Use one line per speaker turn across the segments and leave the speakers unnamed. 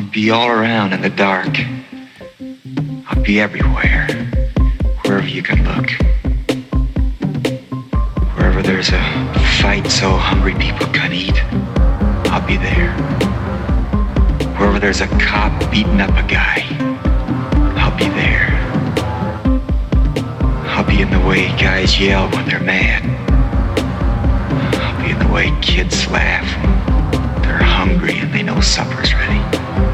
I'll be all around in the dark. I'll be everywhere, wherever you can look. Wherever there's a fight so hungry people can eat, I'll be there. Wherever there's a cop beating up a guy, I'll be there. I'll be in the way guys yell when they're mad. I'll be in the way kids laugh when they're hungry and they know supper's ready.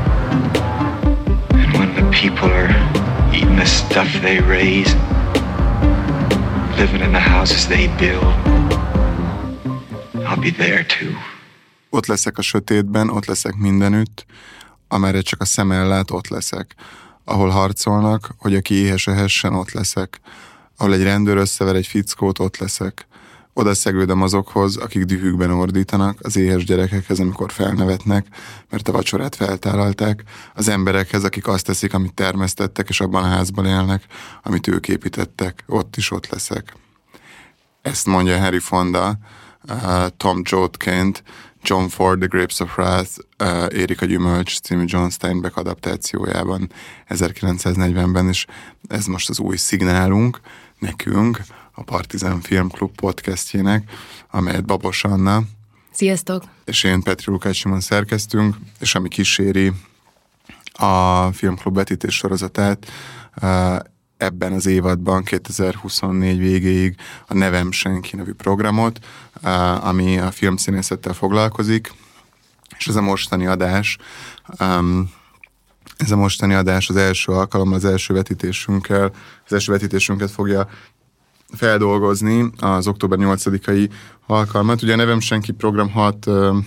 And when the people are eating the stuff they raise, living in the houses they build, I'll be there too.
Ott leszek a sötétben, ott leszek mindenütt, amerre csak a szem ellát, ott leszek. Ahol harcolnak, hogy aki éhes ehessen, ott leszek. Ahol egy rendőr összever egy fickót, ott leszek. Oda szegődöm azokhoz, akik dühükben ordítanak, az éhes gyerekekhez, amikor felnevetnek, mert a vacsorát feltállalták, az emberekhez, akik azt teszik, amit termesztettek, és abban a házban élnek, amit ők építettek, ott leszek. Ezt mondja Henry Fonda, Tom Joadként, John Ford, The Grapes of Wrath, Érik a gyümölcs című John Steinbeck adaptációjában 1940-ben, és ez most az új szignálunk nekünk, a Partizán Filmklub podcastjének, amelyet Babos Anna.
Sziasztok!
És én Petri Lukács Simon szerkeztünk, és ami kíséri a Filmklub vetítés sorozatát, ebben az évadban 2024 végéig a Nevem senki nevű programot, ami a filmszínészettel foglalkozik, és ez a mostani adás az első alkalommal, az első vetítésünket fogja feldolgozni, az október 8-ai alkalmat. Ugye a Nevem senki program 6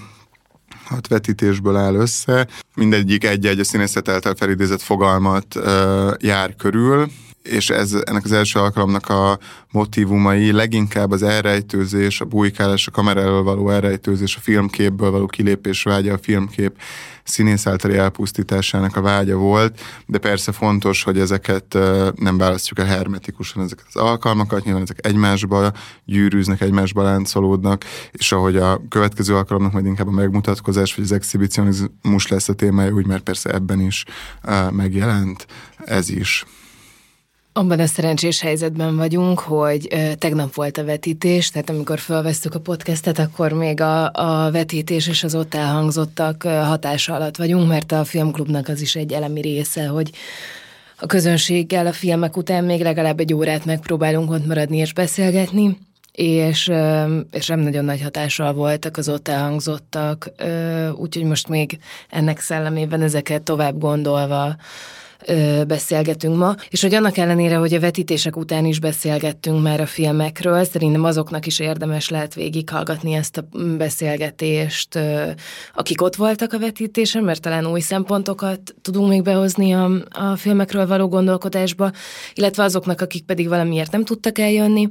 vetítésből áll össze, mindegyik egy-egy a színészet által felidézett fogalmat jár körül, és ennek az első alkalomnak a motívumai leginkább az elrejtőzés, a bujkálás, a kamera elől való elrejtőzés, a filmképből való kilépés vágya, a filmkép színész általi elpusztításának a vágya volt, de persze fontos, hogy ezeket nem választjuk el hermetikusan, ezeket az alkalmakat, nyilván ezek egymásba gyűrűznek, egymásba láncolódnak, és ahogy a következő alkalomnak majd inkább a megmutatkozás, vagy az exhibicionizmus lesz a témája, úgy mert persze ebben is megjelent ez is.
Abban a szerencsés helyzetben vagyunk, hogy tegnap volt a vetítés, tehát amikor felvesszük a podcastet, akkor még a vetítés és az ott elhangzottak hatása alatt vagyunk, mert a filmklubnak az is egy elemi része, hogy a közönséggel a filmek után még legalább egy órát megpróbálunk ott maradni és beszélgetni, és nem nagyon nagy hatással voltak az ott elhangzottak, úgyhogy most még ennek szellemében ezeket tovább gondolva beszélgetünk ma, és hogy annak ellenére, hogy a vetítések után is beszélgettünk már a filmekről, szerintem azoknak is érdemes lehet végighallgatni ezt a beszélgetést, akik ott voltak a vetítésen, mert talán új szempontokat tudunk még behozni a filmekről való gondolkodásba, illetve azoknak, akik pedig valamiért nem tudtak eljönni,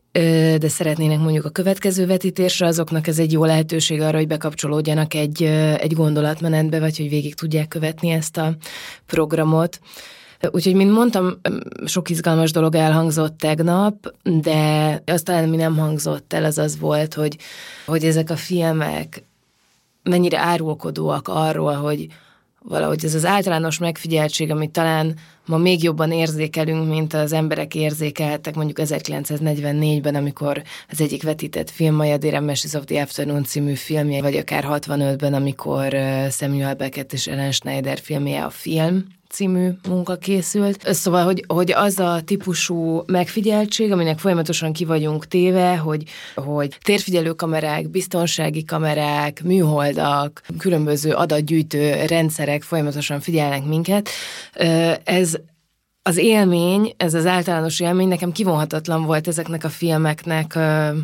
de szeretnének mondjuk a következő vetítésre, azoknak ez egy jó lehetőség arra, hogy bekapcsolódjanak egy gondolatmenetbe, vagy hogy végig tudják követni ezt a programot. Úgyhogy, mint mondtam, sok izgalmas dolog elhangzott tegnap, de azt talán, ami nem hangzott el, az volt, hogy ezek a filmek mennyire árulkodóak arról, hogy valahogy ez az általános megfigyeltség, amit talán ma még jobban érzékelünk, mint az emberek érzékeltek mondjuk 1944-ben, amikor az egyik vetített film, a The Meshes of the Afternoon című filmje, vagy akár 65-ben, amikor Samuel Beckett és Ellen Schneider filmje, a Film című munka készült. Szóval, hogy az a típusú megfigyeltség, aminek folyamatosan ki vagyunk téve, hogy térfigyelő kamerák, biztonsági kamerák, műholdak, különböző adatgyűjtő rendszerek folyamatosan figyelnek minket. Ez az élmény, ez az általános élmény nekem kivonhatatlan volt ezeknek a filmeknek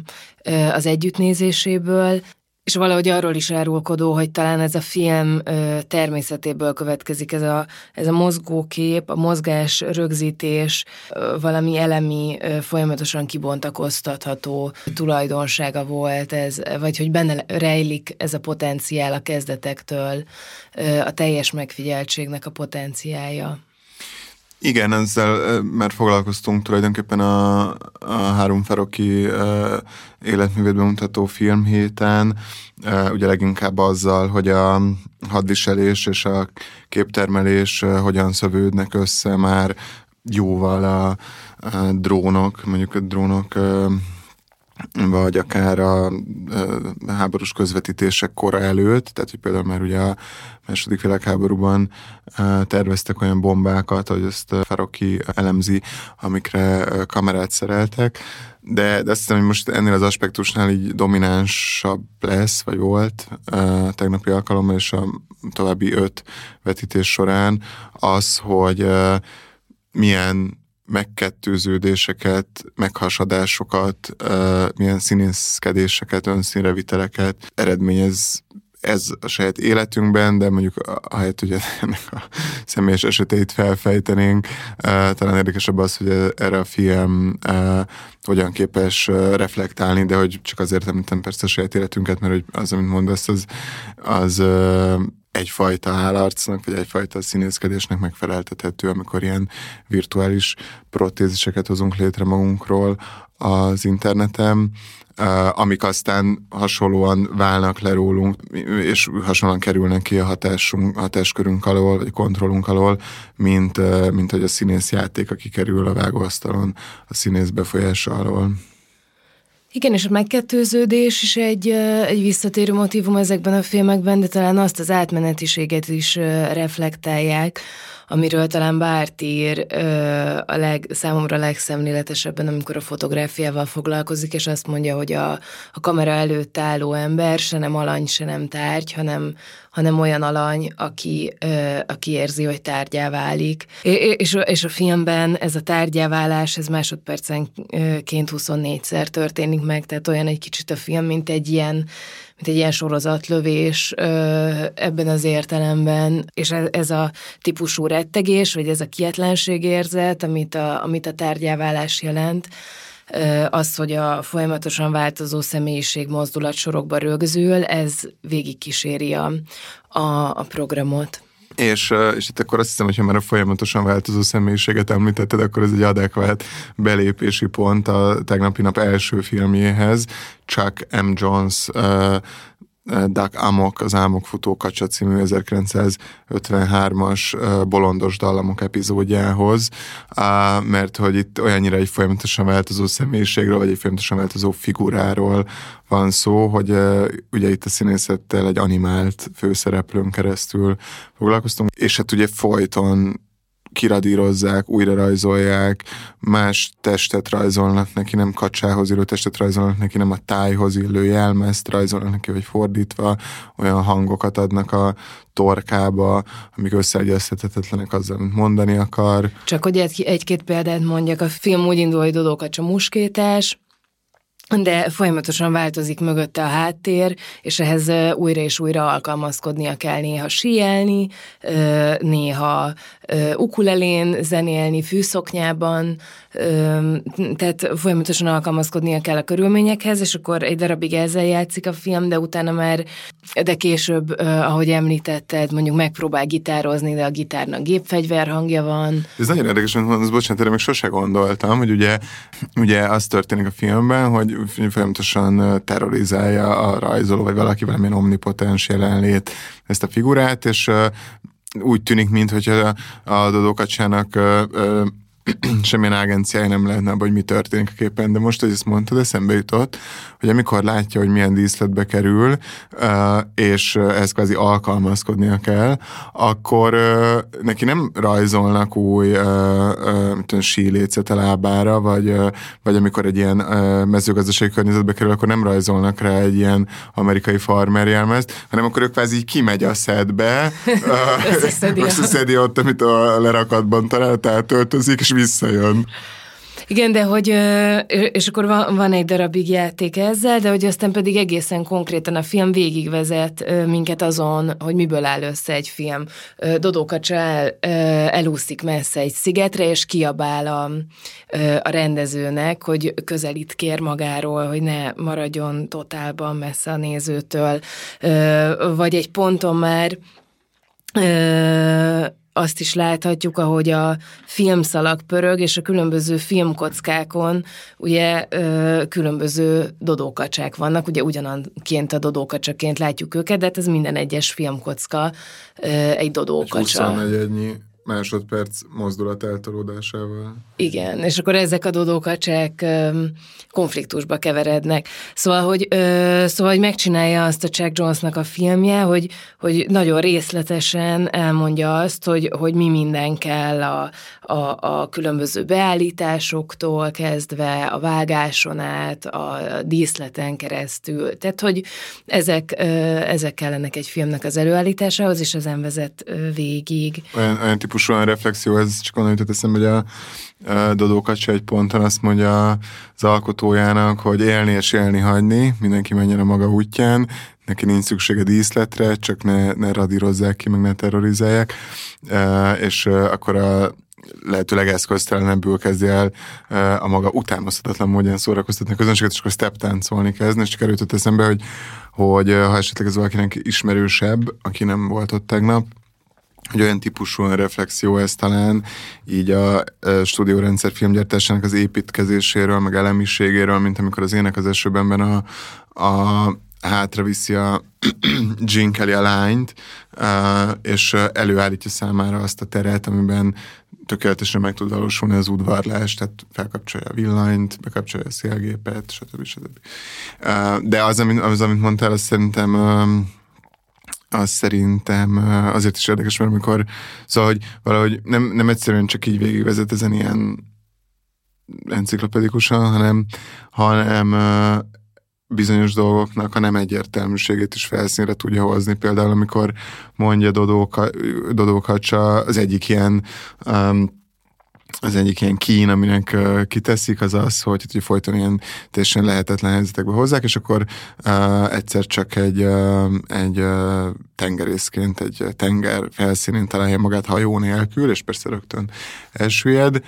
az együttnézéséből, és valahogy arról is árulkodó, hogy talán ez a film természetéből következik, ez a mozgókép, a mozgás rögzítés, valami elemi, folyamatosan kibontakoztatható tulajdonsága volt ez, vagy hogy benne rejlik ez a potenciál a kezdetektől, a teljes megfigyeltségnek a potenciálja.
Igen, ezzel már foglalkoztunk tulajdonképpen a Harun Farokhi életművét bemutató filmhéten, ugye leginkább azzal, hogy a hadviselés és a képtermelés hogyan szövődnek össze már jóval a drónok, mondjuk a drónok vagy akár a háborús közvetítések kora előtt, tehát hogy például már ugye a második világháborúban terveztek olyan bombákat, hogy ezt Farokhi elemzi, amikre kamerát szereltek, de azt hiszem, hogy most ennél az aspektusnál így dominánsabb lesz, vagy volt a tegnapi alkalommal és a további 5 vetítés során az, hogy milyen megkettőződéseket, meghasadásokat, milyen színészkedéseket, önszínreviteleket eredményez ez a saját életünkben, de mondjuk ahelyett, hogy ennek a személyes eseteit felfejtenénk, talán érdekesebb az, hogy erre a film hogyan képes reflektálni, de hogy csak azért említem persze a saját életünket, mert hogy az, amit mondasz, az egyfajta állarcnak, vagy egyfajta színészkedésnek megfeleltethető, amikor ilyen virtuális protéziseket hozunk létre magunkról az interneten, amik aztán hasonlóan válnak le rólunk, és hasonlóan kerülnek ki a hatáskörünk alól, vagy kontrollunk alól, mint hogy a színészjáték, aki kerül a vágóasztalon a színész befolyása alól.
Igen, és a megkettőződés is egy visszatérő motívum ezekben a filmekben, de talán azt az átmenetiséget is reflektálják, amiről talán Barthes ír számomra legszemléletesebben, amikor a fotográfiával foglalkozik, és azt mondja, hogy a kamera előtt álló ember se nem alany, se nem tárgy, hanem olyan alany, aki érzi, hogy tárgyá válik. És a filmben ez a tárgyá válás, ez másodpercenként 24-szer történik meg, tehát olyan egy kicsit a film, mint egy ilyen sorozatlövés ebben az értelemben, és ez a típusú rettegés, vagy ez a kietlenségérzet, amit a tárgyáválás jelent, az, hogy a folyamatosan változó személyiség mozdulatsorokba rögzül, ez végigkíséri a programot.
És itt akkor azt hiszem, hogyha már a folyamatosan változó személyiséget említetted, akkor ez egy adekvát belépési pont a tegnapi nap első filmjéhez, Chuck M. Jones Duck Amok, az Álmokfutó kacsa című 1953-as bolondos dallamok epizódjához, mert hogy itt olyannyira egy folyamatosan változó személyiségről, vagy egy folyamatosan változó figuráról van szó, hogy ugye itt a színészettel egy animált főszereplőn keresztül foglalkoztunk, és hát ugye folyton kiradírozzák, újra rajzolják, más testet rajzolnak neki, nem kacsához illő testet rajzolnak neki, nem a tájhoz illő jelmezt rajzolnak neki, vagy fordítva, olyan hangokat adnak a torkába, amik összeegyeztethetetlenek azzal, amit mondani akar.
Csak hogy egy-két példát mondjak, a film úgy indul, hogy Dodó kacsa muskétás, de folyamatosan változik mögötte a háttér, és ehhez újra és újra alkalmazkodnia kell, néha síelni, néha ukulelén zenélni, fűszoknyában, tehát folyamatosan alkalmazkodnia kell a körülményekhez, és akkor egy darabig ezzel játszik a film, de utána már, de később, ahogy említetted, mondjuk megpróbál gitározni, de a gitárnak gépfegyver hangja van.
Ez nagyon érdekes, hogy mondasz, bocsánat, erre még sose gondoltam, hogy ugye az történik a filmben, hogy folyamatosan terrorizálja a rajzoló, vagy valaki valamilyen omnipotens jelenlét ezt a figurát, és úgy tűnik, mintha a Dodó kacsának semmilyen agenciája nem lehetne abban, hogy mi történik a képen, de most, hogy ezt mondtad, eszembe jutott, hogy amikor látja, hogy milyen díszletbe kerül, és ehhez kvázi alkalmazkodnia kell, akkor neki nem rajzolnak új sílécet a lábára, vagy amikor egy ilyen mezőgazdasági környezetbe kerül, akkor nem rajzolnak rá egy ilyen amerikai farmer jelmezt, hanem akkor ő kvázi kimegy a szedbe, összeszedi ott, amit a lerakatban talált, átöltözik, és visszajön.
Igen, de hogy, és akkor van egy darabig játék ezzel, de hogy aztán pedig egészen konkrétan a film végigvezet minket azon, hogy miből áll össze egy film. Dodó kacsa elúszik messze egy szigetre, és kiabál a rendezőnek, hogy közelít kér magáról, hogy ne maradjon totálban messze a nézőtől. Vagy egy ponton már azt is láthatjuk, ahogy a filmszalag pörög, és a különböző filmkockákon ugye különböző dodókacsák vannak, ugye ugyananként a dodókacsaként látjuk őket, de hát ez minden egyes filmkocka egy dodókacsa.
24 másodperc mozdulat eltolódásával.
Igen, és akkor ezek a dodókacsák konfliktusba keverednek. Szóval, hogy megcsinálja azt a Chuck Jonesnak a filmje, hogy nagyon részletesen elmondja azt, hogy mi minden kell a különböző beállításoktól kezdve, a vágáson át, a díszleten keresztül. Tehát, hogy ezek kellenek egy filmnek az előállításához, és ezen vezet végig.
Olyan típusú reflexió, ez csak onnan jutott eszembe, hogy a Dodókacsa egy ponton azt mondja az alkotójának, hogy élni és élni hagyni, mindenki menjen a maga útján, neki nincs szüksége díszletre, csak ne radírozzák ki, meg ne terrorizálják, és akkor a lehetőleg eszköztelenebbül kezdje el a maga utánozhatatlan módján szórakoztatni a közönséget, és akkor step táncolni kezdni, és csak erőtött eszembe, hogy ha esetleg ez valakinek ismerősebb, aki nem volt ott tegnap, hogy olyan típusú reflexió ez talán így a stúdiórendszer filmgyártásának az építkezéséről, meg elemiségéről, mint amikor az Ének az esőben a hátra viszi a Gene Kelly a lányt, és előállítja számára azt a teret, amiben tökéletesen meg tud valósulni az udvarlás, tehát felkapcsolja a villanyt, bekapcsolja a szélgépet, stb. De az, amit mondtál, az szerintem azért is érdekes, mert amikor szóval, hogy valahogy nem egyszerűen csak így végigvezet ezen ilyen enciklopedikusan, hanem bizonyos dolgoknak a nem egyértelműségét is felszínre tudja hozni. Például, amikor mondja Dodókacsa, az egyik ilyen kín, aminek kiteszik, az az, hogy folyton ilyen teljesen lehetetlen helyzetekbe hozzák, és akkor egyszer csak egy tengerészként, egy tenger felszínén találja magát hajó nélkül, és persze rögtön elsüllyed,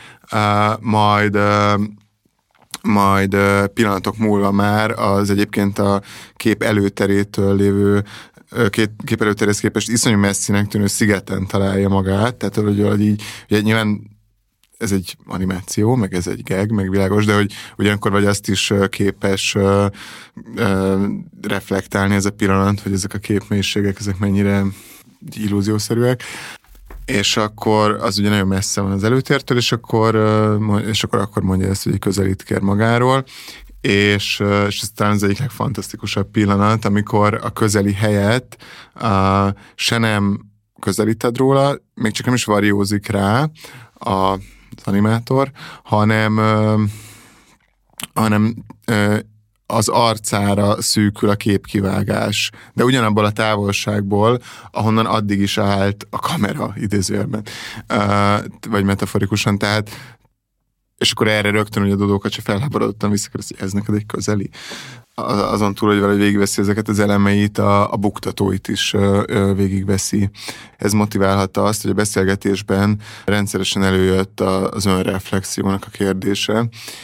majd pillanatok múlva már az egyébként a kép előterétől lévő kép előteréhez képest iszonyú messzinek tűnő szigeten találja magát, tehát hogy így, ugye nyilván ez egy animáció, meg ez egy gag, meg világos, de hogy ugyanakkor vagy azt is képes reflektálni ez a pillanat, hogy ezek a képmélységek, ezek mennyire illúziószerűek, és akkor az ugye nagyon messze van az előtértől, és akkor mondja ezt, hogy közelít kér magáról, és ez talán az egyik legfantasztikusabb pillanat, amikor a közeli helyet se nem közelíted róla, még csak nem is variózik rá az animátor, hanem az arcára szűkül a képkivágás, de ugyanabból a távolságból, ahonnan addig is állt a kamera idézőjelben, vagy metaforikusan, tehát és akkor erre rögtön, hogy a Dodókacsa felháborodottan visszakérdezi, hogy ez neked egy közeli. Azon túl, hogy valahogy végigveszi ezeket az elemeit, a buktatóit is végigveszi. Ez motiválhatta azt, hogy a beszélgetésben rendszeresen előjött az önreflexiónak a kérdése,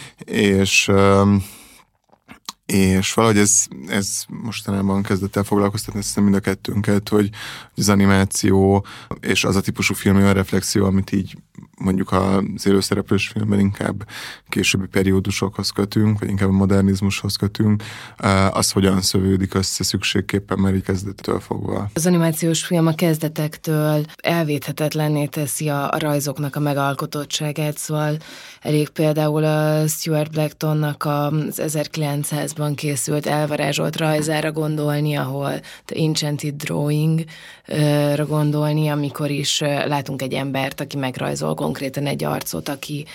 és valahogy ez mostanában kezdett el foglalkoztatni, azt hiszem mind a kettőnket, hogy az animáció és az a típusú filmi önreflexió, amit így mondjuk az élőszereplős filmben inkább későbbi periódusokhoz kötünk, vagy inkább a modernizmushoz kötünk, az hogyan szövődik össze szükségképpen, mert így kezdettől fogva.
Az animációs film a kezdetektől elvéthetetlenné teszi a rajzoknak a megalkotottságát, szóval elég például a Stuart Blacktonnak az 1900-ban készült elvarázsolt rajzára gondolni, ahol The Enchanted Drawing-ra gondolni, amikor is látunk egy embert, aki megrajzol konkrétan egy arcot, aki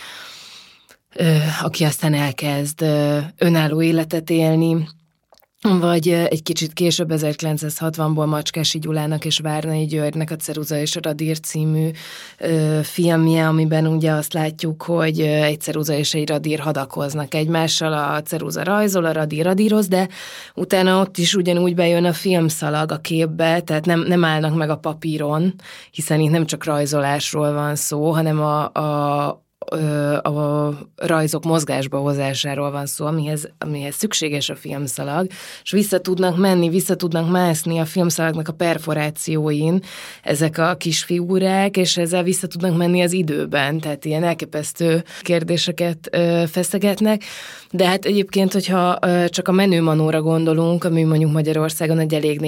aztán elkezd önálló életet élni, vagy egy kicsit később 1960-ból Macskási Gyulának és Várnai Györgynek a Ceruza és a Radír című filmje, amiben ugye azt látjuk, hogy egy ceruza és egy radír hadakoznak egymással, a ceruza rajzol, a radír radíroz, de utána ott is ugyanúgy bejön a filmszalag a képbe, tehát nem állnak meg a papíron, hiszen itt nem csak rajzolásról van szó, hanem a rajzok mozgásba hozásáról van szó, amihez szükséges a filmszalag, és vissza tudnak mászni a filmszalagnak a perforációin ezek a kis figurák, és ezzel vissza tudnak menni az időben, tehát ilyen elképesztő kérdéseket feszegetnek, de hát egyébként, hogyha csak a Menő Manóra gondolunk, ami mondjuk Magyarországon egy elég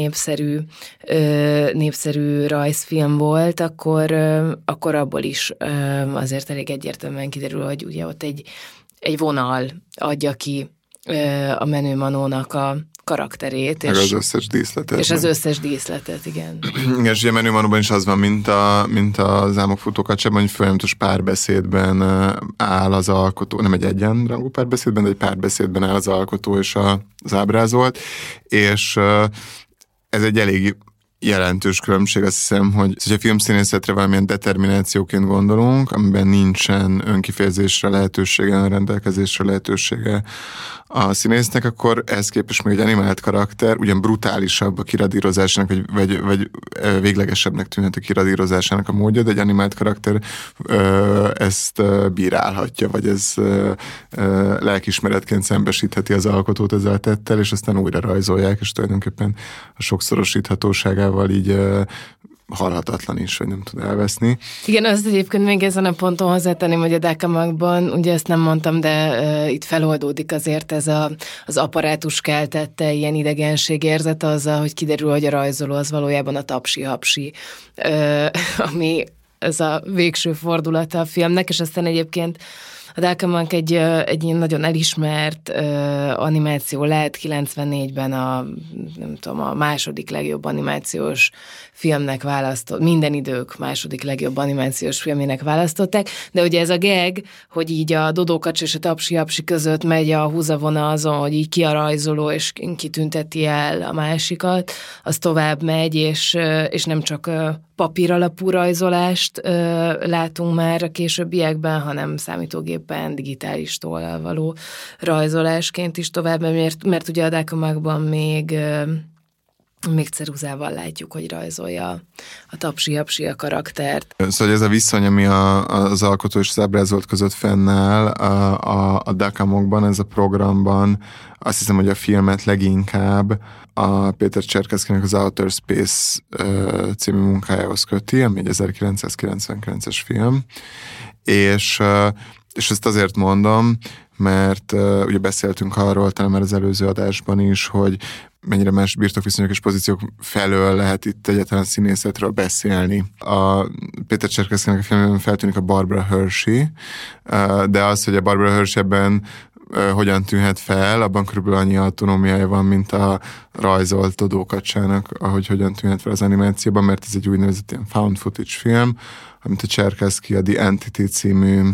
népszerű rajzfilm volt, akkor abból is azért elég egyértelműen kiderül, hogy ugye ott egy vonal adja ki a Menő Manónak a karakterét.
Meg az összes díszletet.
És az összes díszletet, igen.
Igen, és ugye Menő Manóban is az van, mint az Álmokfutó kacsában, hogy folyamatos párbeszédben áll az alkotó, nem egy egyenrangú párbeszédben, de egy párbeszédben áll az alkotó és az ábrázolt, és ez egy elég jelentős különbség, azt hiszem, hogy ha filmszínészetre valamilyen determinációként gondolunk, amiben nincsen önkifejezésre lehetősége, rendelkezésre lehetősége a színésznek, akkor ehhez képest még egy animált karakter, ugyan brutálisabb a kiradírozásának, vagy véglegesebbnek tűnhet a kiradírozásának a módja, de egy animált karakter ezt bírálhatja, vagy ez lelkismeretként szembesítheti az alkotót ezzel a tettel, és aztán újra rajzolják, és tulajdonképpen a sokszorosíthatóságával így halhatatlan is, hogy nem tud elveszni.
Igen, azt egyébként még ezen a ponton hozzátenném, hogy a Dakamakban, ugye ezt nem mondtam, de itt feloldódik azért ez az apparátus keltette ilyen idegenségérzet azzal, hogy kiderül, hogy a rajzoló az valójában a tapsi-hapsi, ami ez a végső fordulata a filmnek, és aztán egyébként a Dakamak egy ilyen nagyon elismert animáció lett, 94-ben a második legjobb animációs filmnek minden idők második legjobb animációs filmének választották, de ugye ez a gag, hogy így a Dodókacs és a Tapsi-hapsi között megy a húzavona azon, hogy így ki a rajzoló, és kitünteti el a másikat, az tovább megy, és nem csak papír alapú rajzolást látunk már a későbbiekben, hanem számítógépben, digitális tollal való rajzolásként is tovább, mert ugye a Dakamakban még ceruzával látjuk, hogy rajzolja a Tapsi-hapsi a karaktert.
Szóval ez a viszony, ami az alkotó és az ábrázolt között fennáll a Dakamokban, ez a programban, azt hiszem, hogy a filmet leginkább a Péter Cserkeszkinek az Outer Space című munkájához köti, ami egy 1999-es film, és ezt azért mondom, mert ugye beszéltünk arról, talán már az előző adásban is, hogy mennyire más birtokviszonyok és pozíciók felől lehet itt egyáltalán színészetről beszélni. A Péter Cserkeszkinek a filmben feltűnik a Barbara Hershey, de az, hogy a Barbara Hershey ebben hogyan tűnhet fel, abban körülbelül annyi autonómiája van, mint a rajzolt Dodókacsának, ahogy hogyan tűnhet fel az animációban, mert ez egy úgynevezett ilyen found footage film, amit a Cserkeszki a The Entity című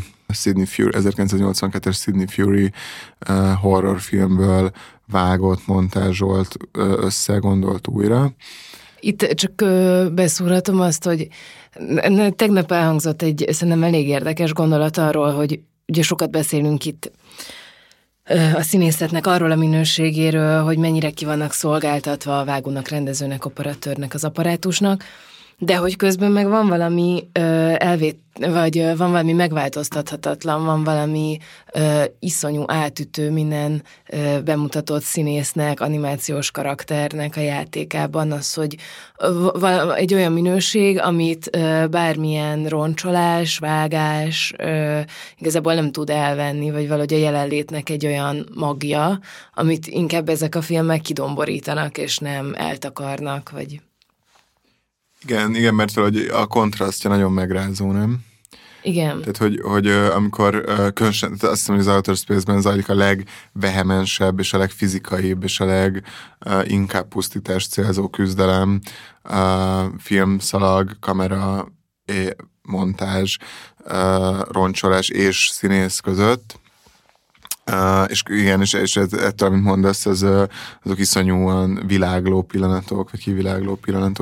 1982-es Sidney Fury horrorfilmből vágott, montázsolt, összegondolt újra.
Itt csak beszúrhatom azt, hogy tegnap elhangzott egy szerintem elég érdekes gondolat arról, hogy ugye sokat beszélünk itt a színészetnek arról a minőségéről, hogy mennyire ki vannak szolgáltatva a vágónak, rendezőnek, operatőrnek, az apparátusnak, de hogy közben meg van valami vagy van valami megváltoztathatatlan, van valami iszonyú átütő minden bemutatott színésznek, animációs karakternek a játékában, az, hogy egy olyan minőség, amit bármilyen roncsolás, vágás igazából nem tud elvenni, vagy valahogy a jelenlétnek egy olyan magja, amit inkább ezek a filmek kidomborítanak, és nem eltakarnak, vagy...
Igen, mert valahogy a kontrasztja nagyon megrázó, nem?
Igen.
Tehát, hogy amikor különösen, azt hiszem, hogy az Outer Space-ben zajlik a legvehemensebb, és a legfizikaibb, és a leginkább pusztítást célzó küzdelem, filmszalag, kamera, montázs, roncsolás és színész között. És igen, és ettől, amit mondasz, azok iszonyúan világló pillanatok, vagy kivilágló pillanatok,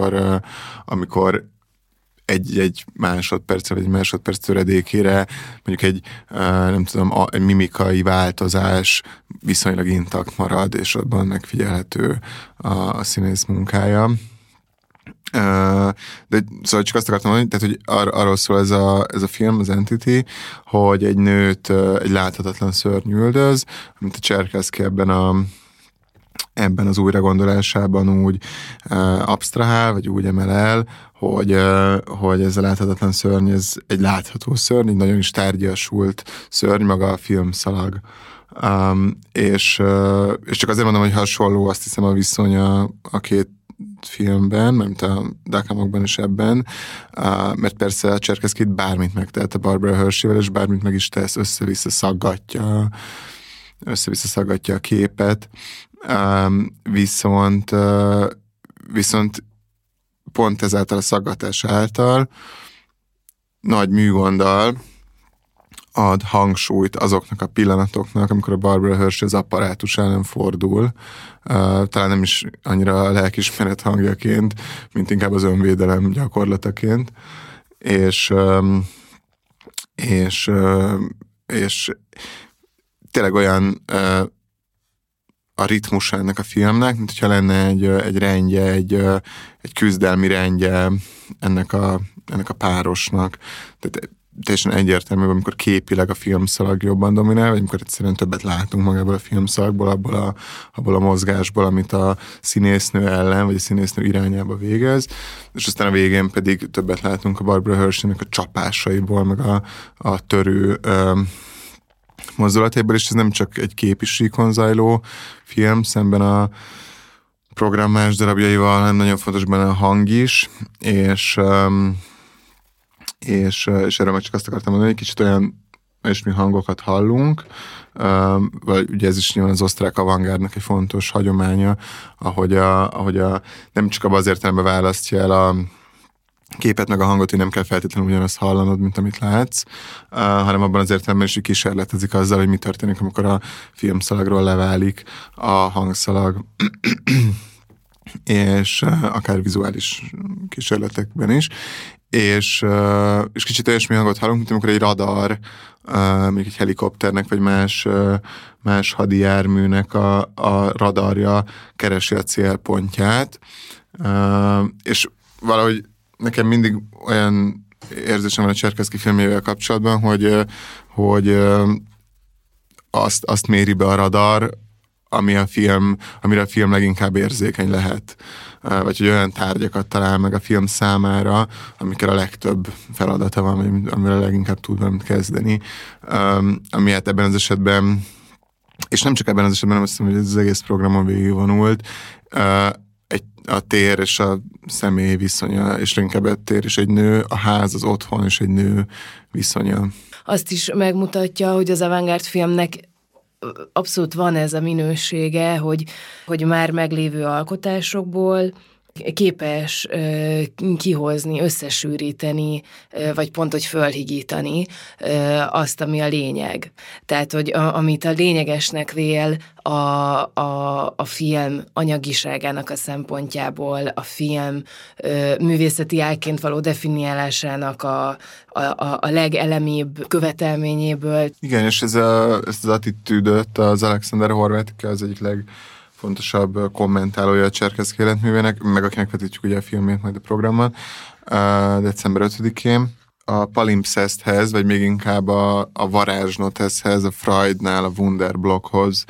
amikor egy másodpercre, vagy egy másodperc töredékére mondjuk egy mimikai változás viszonylag intakt marad, és abban megfigyelhető a színész munkája. De szóval csak azt akartam mondani, tehát, hogy arról szól ez a film, az Entity, hogy egy nőt egy láthatatlan szörny üldöz, amit a Cserkeszky ebben az újragondolásában úgy absztrahál, vagy úgy emel el, hogy ez a láthatatlan szörny, ez egy látható szörny, egy nagyon is tárgyasult szörny, maga a filmszalag. És csak azért mondom, hogy hasonló, azt hiszem, a viszony a két filmben, mert a Dakamokban is ebben, mert persze a Cserkeszkit bármit megtehet a Barbara Hershey-vel, és bármit meg is tesz, össze-vissza szaggatja a képet, viszont pont ezáltal a szaggatás által nagy műgonddal ad hangsúlyt azoknak a pillanatoknak, amikor a Barbara Hershey az apparátus ellen fordul, talán nem is annyira a lelkismeret hangjaként, mint inkább az önvédelem gyakorlataként, és tényleg olyan a ritmusa ennek a filmnek, mint hogyha lenne egy rendje, egy küzdelmi rendje ennek a párosnak. Tehát teljesen egyértelmű, amikor képileg a filmszalag jobban dominál, vagy amikor egyszerűen többet látunk magából a filmszalagból, abból a mozgásból, amit a színésznő ellen, vagy a színésznő irányába végez, és aztán a végén pedig többet látunk a Barbara Hershey-nek a csapásaiból, meg a törő mozdulataiból, és ez nem csak egy képi síkon zajló film, szemben a program más darabjaival, hanem nagyon fontos benne a hang is, és erről meg csak azt akartam mondani, hogy kicsit olyan olyasmi hangokat hallunk, vagy ugye ez is nyilván az osztrák avantgárdnak egy fontos hagyománya, ahogy nem csak abban az értelemben választja el a képet meg a hangot, hogy nem kell feltétlenül ugyanazt hallanod, mint amit látsz, hanem abban az értelemben is kísérletezik azzal, hogy mi történik, amikor a filmszalagról leválik a hangszalag, és akár vizuális kísérletekben is, és kicsit olyasmi hangot hallunk, mint amikor egy radar, még egy helikopternek, vagy más hadijárműnek a radarja keresi a célpontját, és valahogy nekem mindig olyan érzésem van a Cserkeszky filmjével kapcsolatban, hogy azt méri be a radar, amire a film leginkább érzékeny lehet. Vagy hogy olyan tárgyakat talál meg a film számára, amikkel a legtöbb feladata van, vagy amivel leginkább tud valamit kezdeni. Ami hát ebben az esetben, és nem csak ebben az esetben, hanem azt hiszem, hogy ez az egész programon végigvonult, a tér és a személy viszonya, és inkább a tér és egy nő, a ház, az otthon és egy nő viszonya.
Azt is megmutatja, hogy az avantgárd filmnek abszolút van ez a minősége, hogy már meglévő alkotásokból képes kihozni, összesűríteni, vagy pont, hogy fölhigítani azt, ami a lényeg. Tehát, hogy amit a lényegesnek vél a film anyagiságának a szempontjából, a film művészeti ágként való definiálásának a legelemibb követelményéből.
Igen, és ezt az attitűdöt az Alexander Horváth, az egyik legfontosabb kommentálója a Cserkeszky életművének, meg akinek vetítjük ugye a filmét majd a programban, december 5-én. A Palimpszeszthez, vagy még inkább a varázsnoteszhez, a Freudnál, a Wunderblockhoz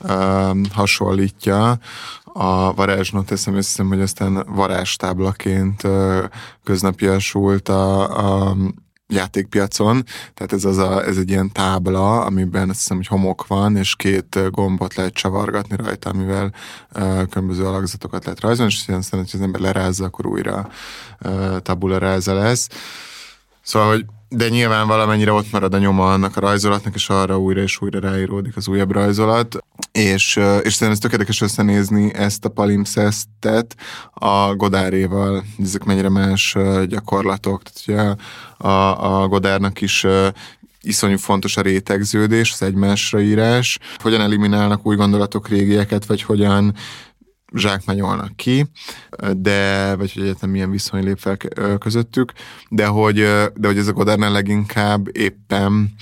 hasonlítja. A varázsnotesz, azt hiszem, hogy aztán varázstáblaként köznapiasult a játékpiacon, tehát ez egy ilyen tábla, amiben azt hiszem, hogy homok van, és 2 gombot lehet csavargatni rajta, amivel különböző alakzatokat lehet rajzolni, és aztán, hogy az ember lerázza, akkor újra tabula rasa lesz. Szóval, hogy de nyilván valamennyire ott marad a nyoma annak a rajzolatnak, és arra újra és újra ráíródik az újabb rajzolat, és szerintem ez tökéletes összenézni ezt a palimpszesztet a Godáréval, ezek mennyire más gyakorlatok. Tehát ugye a Godárnak is iszonyú fontos a rétegződés, az egymásra írás, hogyan eliminálnak új gondolatok régieket, vagy hogyan zsákmányolnak ki, vagy hogy egyáltalán milyen viszony lép fel közöttük, de hogy ez a Godárnál leginkább éppen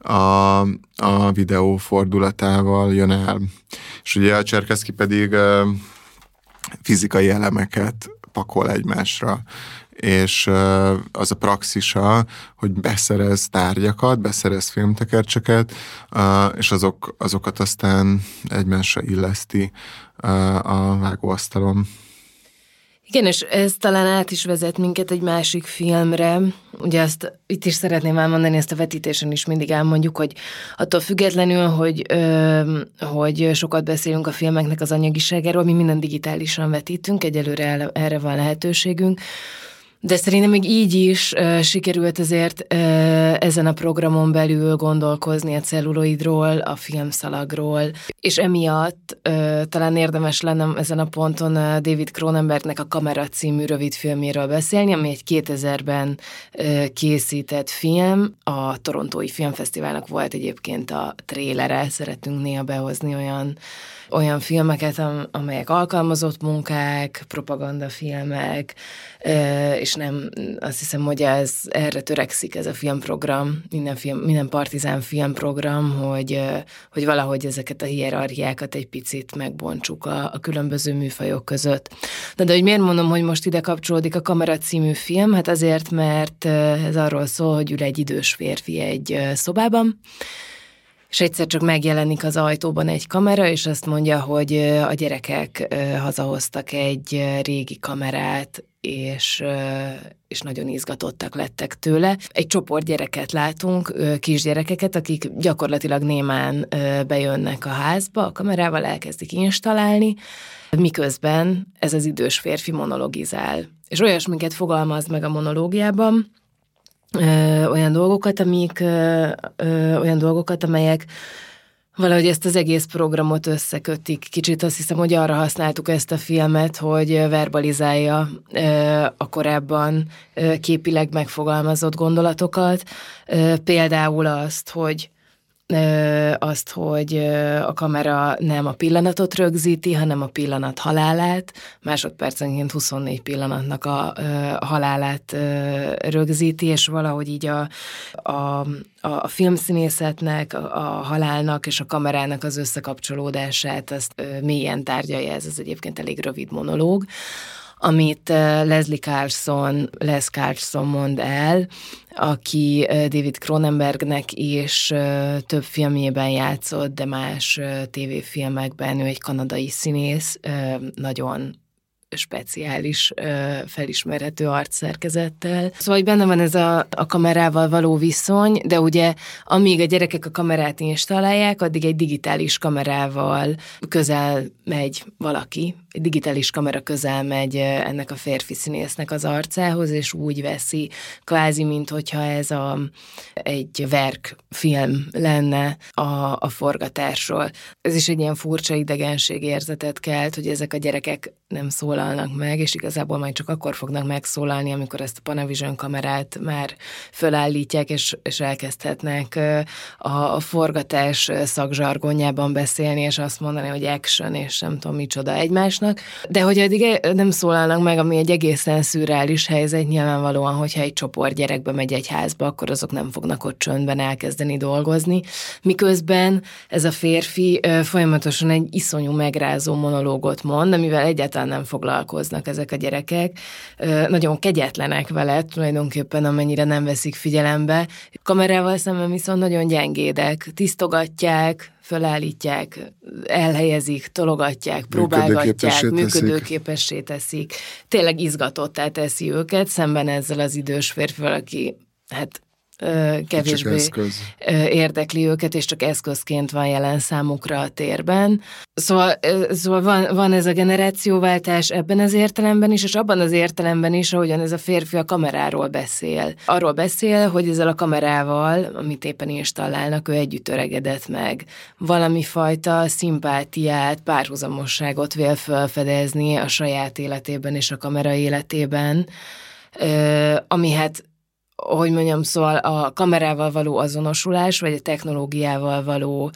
a videó fordulatával jön el. És ugye a Cserkeszky pedig fizikai elemeket pakol egymásra. És az a praxisa, hogy beszerez tárgyakat, beszerez filmtekercseket, és azokat aztán egymásra illeszti a vágóasztalon.
Igen, és ez talán át is vezet minket egy másik filmre. Ugye azt itt is szeretném elmondani, ezt a vetítésen is mindig elmondjuk, hogy attól függetlenül, hogy sokat beszélünk a filmeknek az anyagiságáról, mi minden digitálisan vetítünk, egyelőre erre van lehetőségünk. De szerintem még így is sikerült azért ezen a programon belül gondolkozni a celluloidról, a filmszalagról, és emiatt talán érdemes lenne ezen a ponton David Cronenbergnek a Kamera című rövidfilméről beszélni, ami egy 2000-ben készített film, a Torontói Filmfesztiválnak volt egyébként a trélere, szeretünk néha behozni olyan filmeket, amelyek alkalmazott munkák, propagandafilmek, és nem, azt hiszem, hogy erre törekszik ez a filmprogram, minden partizán filmprogram, hogy valahogy ezeket a hierarchiákat egy picit megbontsuk a különböző műfajok között. De hogy miért mondom, hogy most ide kapcsolódik a Kamera című film? Hát azért, mert ez arról szól, hogy ül egy idős férfi egy szobában, és egyszer csak megjelenik az ajtóban egy kamera, és azt mondja, hogy a gyerekek hazahoztak egy régi kamerát, és nagyon izgatottak lettek tőle. Egy csoport gyereket látunk, kisgyerekeket, akik gyakorlatilag némán bejönnek a házba, a kamerával elkezdik installálni, miközben ez az idős férfi monologizál. És olyasmiket fogalmaz meg a monológiában, olyan dolgokat, amelyek valahogy ezt az egész programot összekötik. Kicsit azt hiszem, hogy arra használtuk ezt a filmet, hogy verbalizálja a korábban képileg megfogalmazott gondolatokat. Például azt, hogy a kamera nem a pillanatot rögzíti, hanem a pillanat halálát, másodpercenként 24 pillanatnak a halálát rögzíti, és valahogy így a filmszínészetnek, a halálnak és a kamerának az összekapcsolódását, azt mélyen tárgyalja, ez az egyébként elég rövid monológ, amit Les Carlson mond el, aki David Cronenbergnek is több filmjében játszott, de más tévéfilmekben, ő egy kanadai színész, nagyon speciális, felismerhető arcszerkezettel. Szóval, hogy benne van ez a kamerával való viszony, de ugye amíg a gyerekek a kamerát installálják, addig egy digitális kamerával közel megy valaki, egy digitális kamera közel megy ennek a férfi színésznek az arcához, és úgy veszi, kvázi, mint hogyha ez egy verkfilm lenne a forgatásról. Ez is egy ilyen furcsa idegenségérzetet kelt, hogy ezek a gyerekek nem szólalnak meg, és igazából majd csak akkor fognak megszólalni, amikor ezt a Panavision kamerát már fölállítják, és elkezdhetnek a forgatás szakzsargonjában beszélni, és azt mondani, hogy action, és nem tudom micsoda egymásnak. De hogy addig nem szólalnak meg, ami egy egészen szürreális helyzet, nyilvánvalóan, hogyha egy csoport gyerekbe megy egy házba, akkor azok nem fognak ott csöndben elkezdeni dolgozni. Miközben ez a férfi folyamatosan egy iszonyú megrázó monológot mond, amivel egyáltalán nem foglalkoznak ezek a gyerekek. Nagyon kegyetlenek vele, tulajdonképpen amennyire nem veszik figyelembe. Kamerával szemben viszont nagyon gyengédek, tisztogatják, fölállítják, elhelyezik, tologatják, próbálgatják, működőképessé teszik. Tényleg izgatottá teszi őket, szemben ezzel az idős férfivel, aki kevésbé érdekli őket, és csak eszközként van jelen számukra a térben. Szóval van ez a generációváltás ebben az értelemben is, és abban az értelemben is, ahogyan ez a férfi a kameráról beszél. Arról beszél, hogy ezzel a kamerával, amit éppen installálnak, ő együtt öregedett meg. Valami fajta szimpátiát, párhuzamosságot vél felfedezni a saját életében és a kamera életében, ami hogy mondjam, szóval a kamerával való azonosulás, vagy a technológiával való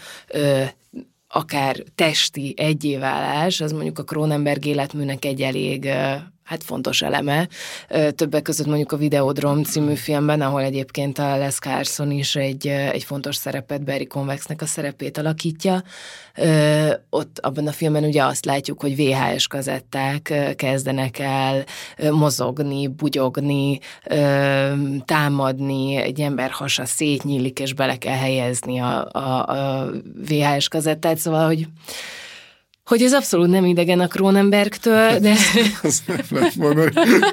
akár testi egyéválás, az mondjuk a Cronenberg életműnek egy elég fontos eleme. Többek között mondjuk a Videodrome című filmben, ahol egyébként a Les Carson is egy fontos szerepet, Barry Convexnek a szerepét alakítja. Ott abban a filmben ugye azt látjuk, hogy VHS kazetták kezdenek el mozogni, bugyogni, támadni, egy ember hasa szétnyílik, és bele kell helyezni a VHS kazettát, szóval, hogy ez abszolút nem idegen a Cronenbergtől, de...
Azt nem lehet mondani.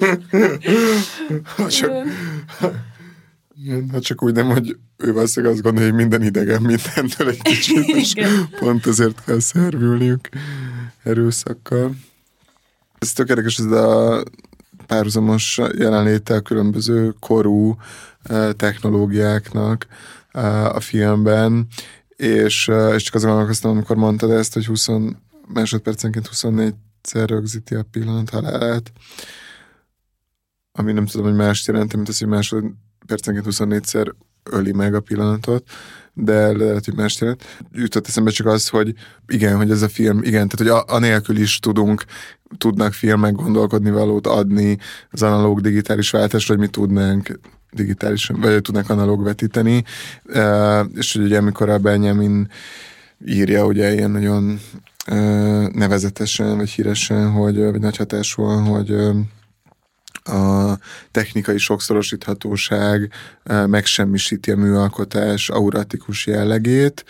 Ha csak úgy nem, hogy ő valószínűleg azt gondolja, hogy minden idegen mindentől egy kicsit, és pont ezért kell szervülniük erőszakkal. Ez tök érdekes, ez a párhuzamos jelenléte a különböző korú technológiáknak a filmben, és csak azon gondolkoztam, amikor mondtad ezt, hogy 20 másodpercenként 24-szer rögzíti a pillanat halálát, ami nem tudom, hogy mást jelenti, mint az, hogy másodpercenként 24-szer öli meg a pillanatot, de lehet, hogy mást jelent. Jutott eszembe csak az, hogy igen, hogy ez a film, igen, tehát hogy anélkül is tudnak filmek gondolkodni valót adni az analóg digitális váltásra, hogy mi tudnánk digitálisan, vagy tudnánk analóg vetíteni, és hogy ugye amikor a Benjamin írja ugye ilyen nagyon nevezetesen, vagy híresen, vagy nagy hatásúan, hogy a technikai sokszorosíthatóság megsemmisíti a műalkotás auratikus jellegét,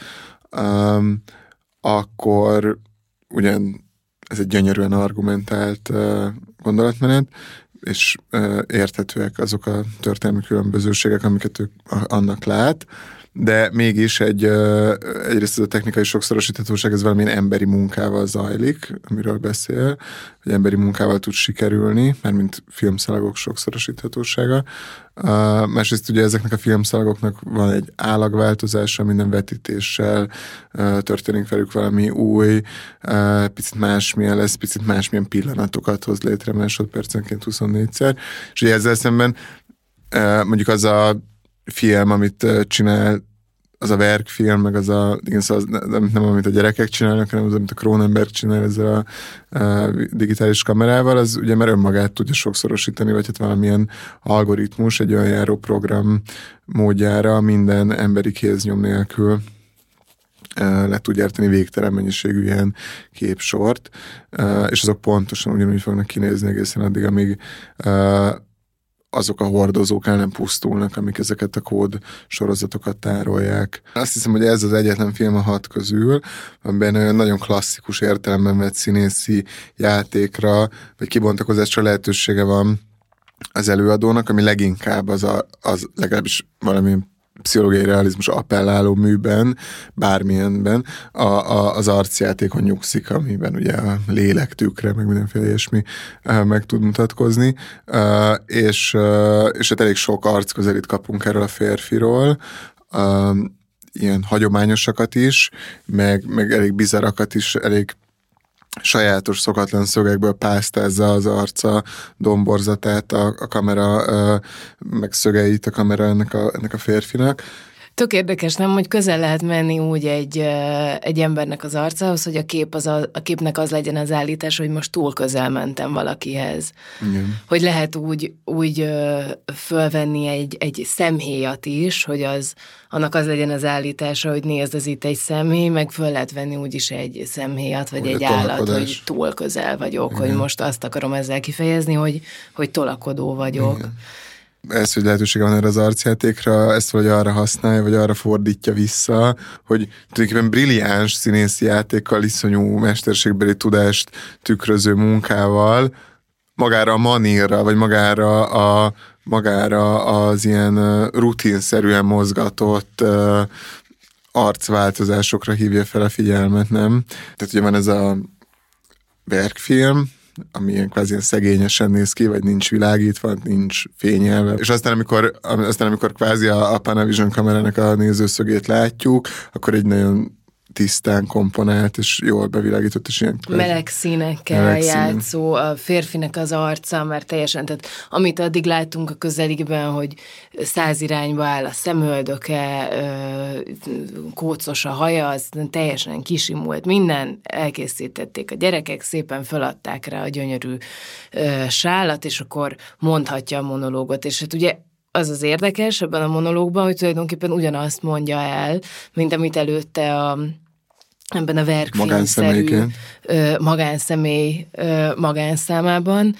akkor ugyan ez egy gyönyörűen argumentált gondolatmenet, és érthetőek azok a történelmi különbözőségek, amiket ő annak lát, de mégis egyrészt ez a technikai sokszorosíthatóság, ez valamilyen emberi munkával zajlik, amiről beszél, hogy emberi munkával tud sikerülni, mert mint filmszalagok sokszorosíthatósága. Másrészt ugye ezeknek a filmszalagoknak van egy állagváltozása, minden vetítéssel történik velük valami új, picit másmilyen lesz, picit másmilyen pillanatokat hoz létre másodpercenként 24-szer, és ugye ezzel szemben mondjuk az a film, amit csinál, az a verkfilm, meg az nem amit a gyerekek csinálnak, hanem az, amit a Cronenberg csinál ezzel a digitális kamerával, az ugye már önmagát tudja sokszorosítani, vagy hát valamilyen algoritmus, egy olyan járóprogram módjára minden emberi kéznyom nélkül le tud gyártani végtelen mennyiségű ilyen képsort, és azok pontosan ugyanúgy fognak kinézni egészen addig, amíg azok a hordozók el nem pusztulnak, amik ezeket a kód sorozatokat tárolják. Azt hiszem, hogy ez az egyetlen film a 6 közül, amiben olyan nagyon klasszikus értelemben vett színészi játékra, vagy kibontakozásra lehetősége van az előadónak, ami leginkább az legalábbis valami pszichológiai realizmus appelláló műben, bármilyenben, az arcjátékon nyugszik, amiben ugye a lélek tükre, meg mindenféle ilyesmi meg tud mutatkozni, és hát elég sok arcközelít kapunk erről a férfiról, ilyen hagyományosakat is, meg elég bizarrakat is, elég sajátos, szokatlan szögekből pásztázza az arca domborzatát, a kamera, meg szögeit a kamera ennek a férfinak.
Tök érdekes, nem, hogy közel lehet menni úgy egy embernek az arcához, hogy a képnek az legyen az állítás, hogy most túl közel mentem valakihez. Igen. Hogy lehet úgy fölvenni egy szemhéjat is, hogy annak az legyen az állítása, hogy nézd, ez itt egy szemhéj, meg föl lehet venni úgyis egy szemhéjat, vagy egy állat, hogy túl közel vagyok, igen. Hogy most azt akarom ezzel kifejezni, hogy tolakodó vagyok. Igen.
Ez, hogy lehetősége van erre az arcjátékra, ezt vagy arra használja, vagy arra fordítja vissza, hogy tulajdonképpen brilliáns színészi játékkal, iszonyú mesterségbeli tudást tükröző munkával, magára a manírra, vagy magára az ilyen rutinszerűen mozgatott arcváltozásokra hívja fel a figyelmet, nem? Tehát ugye van ez a verkfilm, ami ilyen kvázi ilyen szegényesen néz ki, vagy nincs világítva, nincs fényelve. És aztán amikor kvázi a Panavision kamerának a nézőszögét látjuk, akkor egy nagyon tisztán komponált, és jól bevilágított, és ilyen
meleg színekkel játszó, a férfinek az arca, mert teljesen, tehát amit addig láttunk a közeligben, hogy 100 irányba áll a szemöldöke, kócos a haja, az teljesen kisimult, minden, elkészítették a gyerekek, szépen feladták rá a gyönyörű sálat, és akkor mondhatja a monológot, és hát ugye az érdekes ebben a monológban, hogy tulajdonképpen ugyanazt mondja el, mint amit előtte ebben a verkfilmszerű magánszemély magánszámában,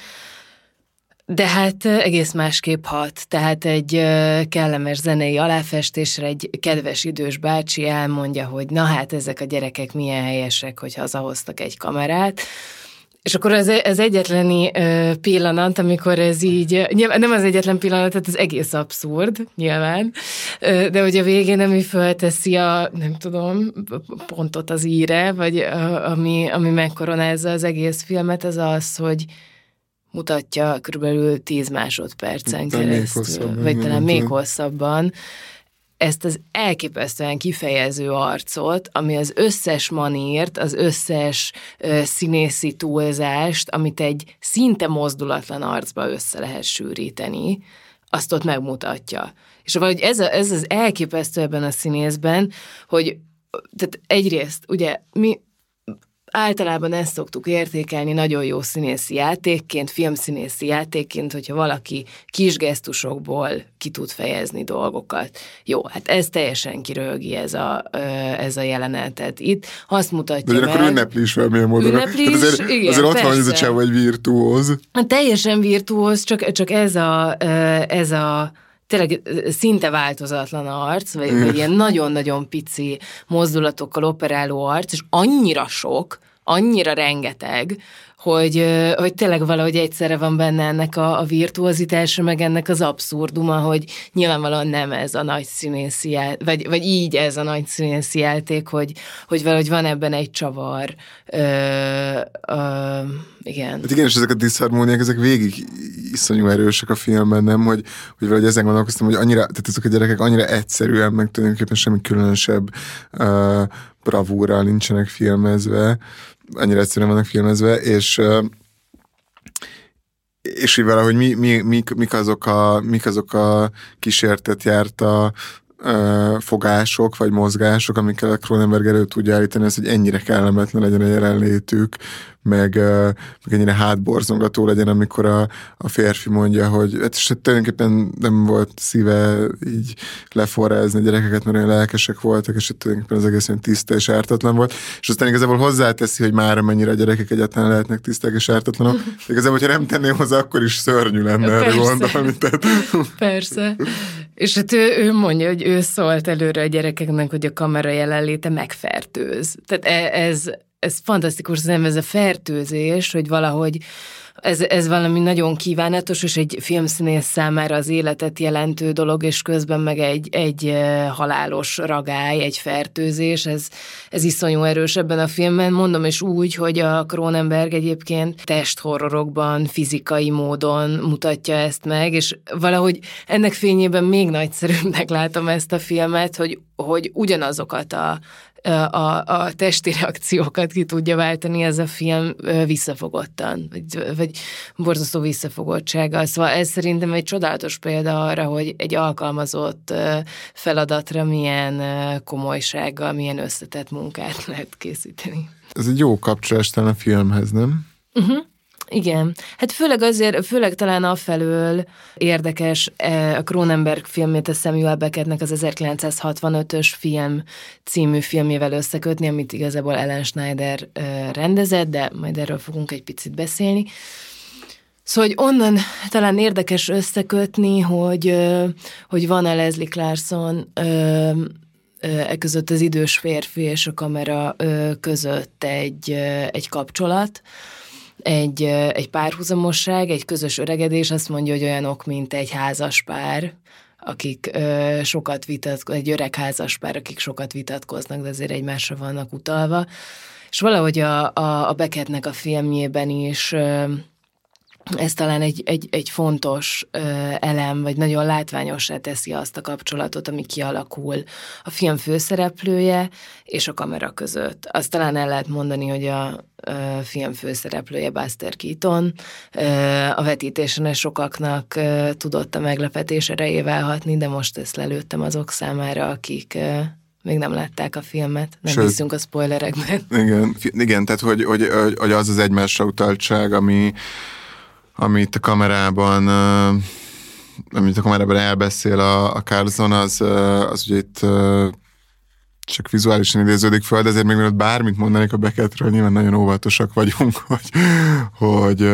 de hát egész másképp hat. Tehát egy kellemes zenei aláfestésre egy kedves idős bácsi elmondja, hogy na hát ezek a gyerekek milyen helyesek, hogy hazahoztak egy kamerát. És akkor ez egyetlen pillanat, amikor ez így, nyilván nem az egyetlen pillanat, tehát ez egész abszurd, nyilván, de hogy a végén ami fölteszi nem tudom, pontot az íre, vagy ami megkoronázza az egész filmet, az az, hogy mutatja körülbelül 10 másodpercen keresztül, vagy talán még hosszabban, ezt az elképesztően kifejező arcot, ami az összes manírt, az összes színészi túlzást, amit egy szinte mozdulatlan arcba össze lehet sűríteni, azt ott megmutatja. És valahogy ez az elképesztő ebben a színészben, hogy tehát egyrészt, ugye mi általában ezt szoktuk értékelni nagyon jó színészi játékként, filmszínészi játékként, hogyha valaki kis gesztusokból ki tud fejezni dolgokat. Jó, hát ez teljesen kiröhögi ez a jelenetet. Itt azt mutatja
meg... De akkor ünnepli is valamilyen módon.
Ünnepli is, igen,
azért ott van, hogy ez a csávó egy virtuóz.
Teljesen virtuóz, csak ez a tényleg szinte változatlan arc, vagy ilyen nagyon-nagyon pici mozdulatokkal operáló arc, és annyira sok, annyira rengeteg, hogy tényleg valahogy egyszerre van benne ennek a virtuozitása, meg ennek az abszurduma, hogy nyilvánvalóan nem ez a nagy színészi játék, vagy így ez a nagy színészi játék, hogy valahogy van ebben egy csavar. Igen.
Hát igen, és ezek a diszharmóniák, ezek végig iszonyú erősek a filmben, nem? Hogy valahogy ezen gondolkoztam, hogy annyira, tehát ezek a gyerekek annyira egyszerűen, meg tulajdonképpen semmi különösebb bravúrral nincsenek filmezve, annyira egyszerűen vannak filmezve, és így valahogy mik azok a kísértet járt a fogások vagy mozgások, amikkel a Cronenberg elő tudja állítani, az, hogy ennyire kellemetlen legyen a jelenlétük, meg ennyire hátborzongató legyen, amikor a férfi mondja, hogy hát tulajdonképpen nem volt szíve így leforrázni a gyerekeket, mert olyan lelkesek voltak, és tulajdonképpen az egész olyan tiszta és ártatlan volt, és aztán igazából hozzáteszi, hogy már mennyire a gyerekek egyáltalán lehetnek tiszták és ártatlanok. Igazából, hogyha nem tenné hozzá, akkor is szörnyű lenne erre gondolni.
Persze. És hát ő mondja, hogy ő szólt előre a gyerekeknek, hogy a kamera jelenléte megfertőz. Tehát ez fantasztikus, nem ez a fertőzés, hogy valahogy ez valami nagyon kívánatos, és egy filmszínész számára az életet jelentő dolog, és közben meg egy halálos ragály, egy fertőzés, ez iszonyú erős ebben a filmben. Mondom, és úgy, hogy a Cronenberg egyébként testhorrorokban, fizikai módon mutatja ezt meg, és valahogy ennek fényében még nagyszerűbbnek látom ezt a filmet, hogy ugyanazokat a testi reakciókat ki tudja váltani ez a film visszafogottan, vagy borzasztó visszafogottsággal. Szóval ez szerintem egy csodálatos példa arra, hogy egy alkalmazott feladatra milyen komolysággal, milyen összetett munkát lehet készíteni.
Ez egy jó kapcsolás talán a filmhez, nem?
Uh-huh. Igen. Hát főleg talán afelől érdekes a Cronenberg filmét, a Samuel Beckettnek az 1965-ös film című filmjével összekötni, amit igazából Ellen Schneider rendezett, de majd erről fogunk egy picit beszélni. Szóval, hogy onnan talán érdekes összekötni, hogy van a Leslie Clarkson között az idős férfi és a kamera között egy kapcsolat, egy párhuzamosság, egy közös öregedés, azt mondja, hogy olyanok, mint egy házas pár, akik sokat vitatkoznak, egy öreg házas pár, akik sokat vitatkoznak, de azért egymásra vannak utalva. És valahogy a Beckettnek a filmjében is ez talán egy fontos elem, vagy nagyon látványossá teszi azt a kapcsolatot, ami kialakul a film főszereplője és a kamera között. Azt talán el lehet mondani, hogy a film főszereplője Buster Keaton a vetítésen sokaknak tudott a meglepetés erejével hatni, de most ezt lelőttem azok számára, akik még nem látták a filmet, nem hiszünk a spoilerekben.
Igen, tehát hogy az egymásra utaltság, amit a kamerában elbeszél a Carlson, az ugye itt csak vizuálisan idéződik föl, de ezért még mielőtt bármit mondanék a Beckettről, nyilván nagyon óvatosak vagyunk, hogy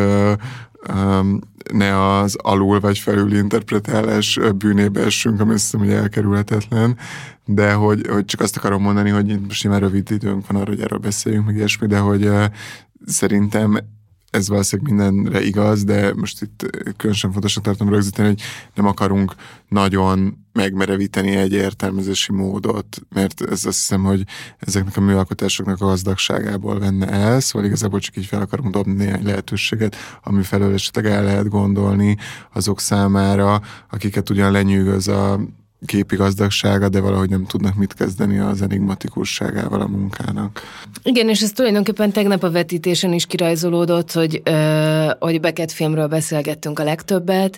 ne az alul vagy felül interpretálás bűnébe essünk, ami azt hiszem, hogy elkerülhetetlen, de hogy csak azt akarom mondani, hogy most nyilván rövid időnk van arra, hogy erről beszéljünk, meg ilyesmi, de hogy szerintem ez valószínűleg mindenre igaz, de most itt különösen fontosnak tartom rögzíteni, hogy nem akarunk nagyon megmerevíteni egy értelmezési módot, mert ez azt hiszem, hogy ezeknek a műalkotásoknak a gazdagságából venne el, szóval igazából csak így fel akarunk dobni néhány lehetőséget, ami felől esetleg el lehet gondolni azok számára, akiket ugyan lenyűgöz a képi gazdagsága, de valahogy nem tudnak mit kezdeni az enigmatikusságával a munkának.
Igen, és ez tulajdonképpen tegnap a vetítésen is kirajzolódott, hogy Beckett filmről beszélgettünk a legtöbbet,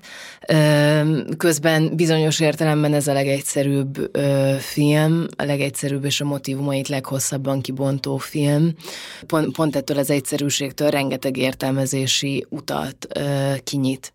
közben bizonyos értelemben ez a legegyszerűbb film, a legegyszerűbb és a motívumait leghosszabban kibontó film. Pont ettől az egyszerűségtől rengeteg értelmezési utat kinyit.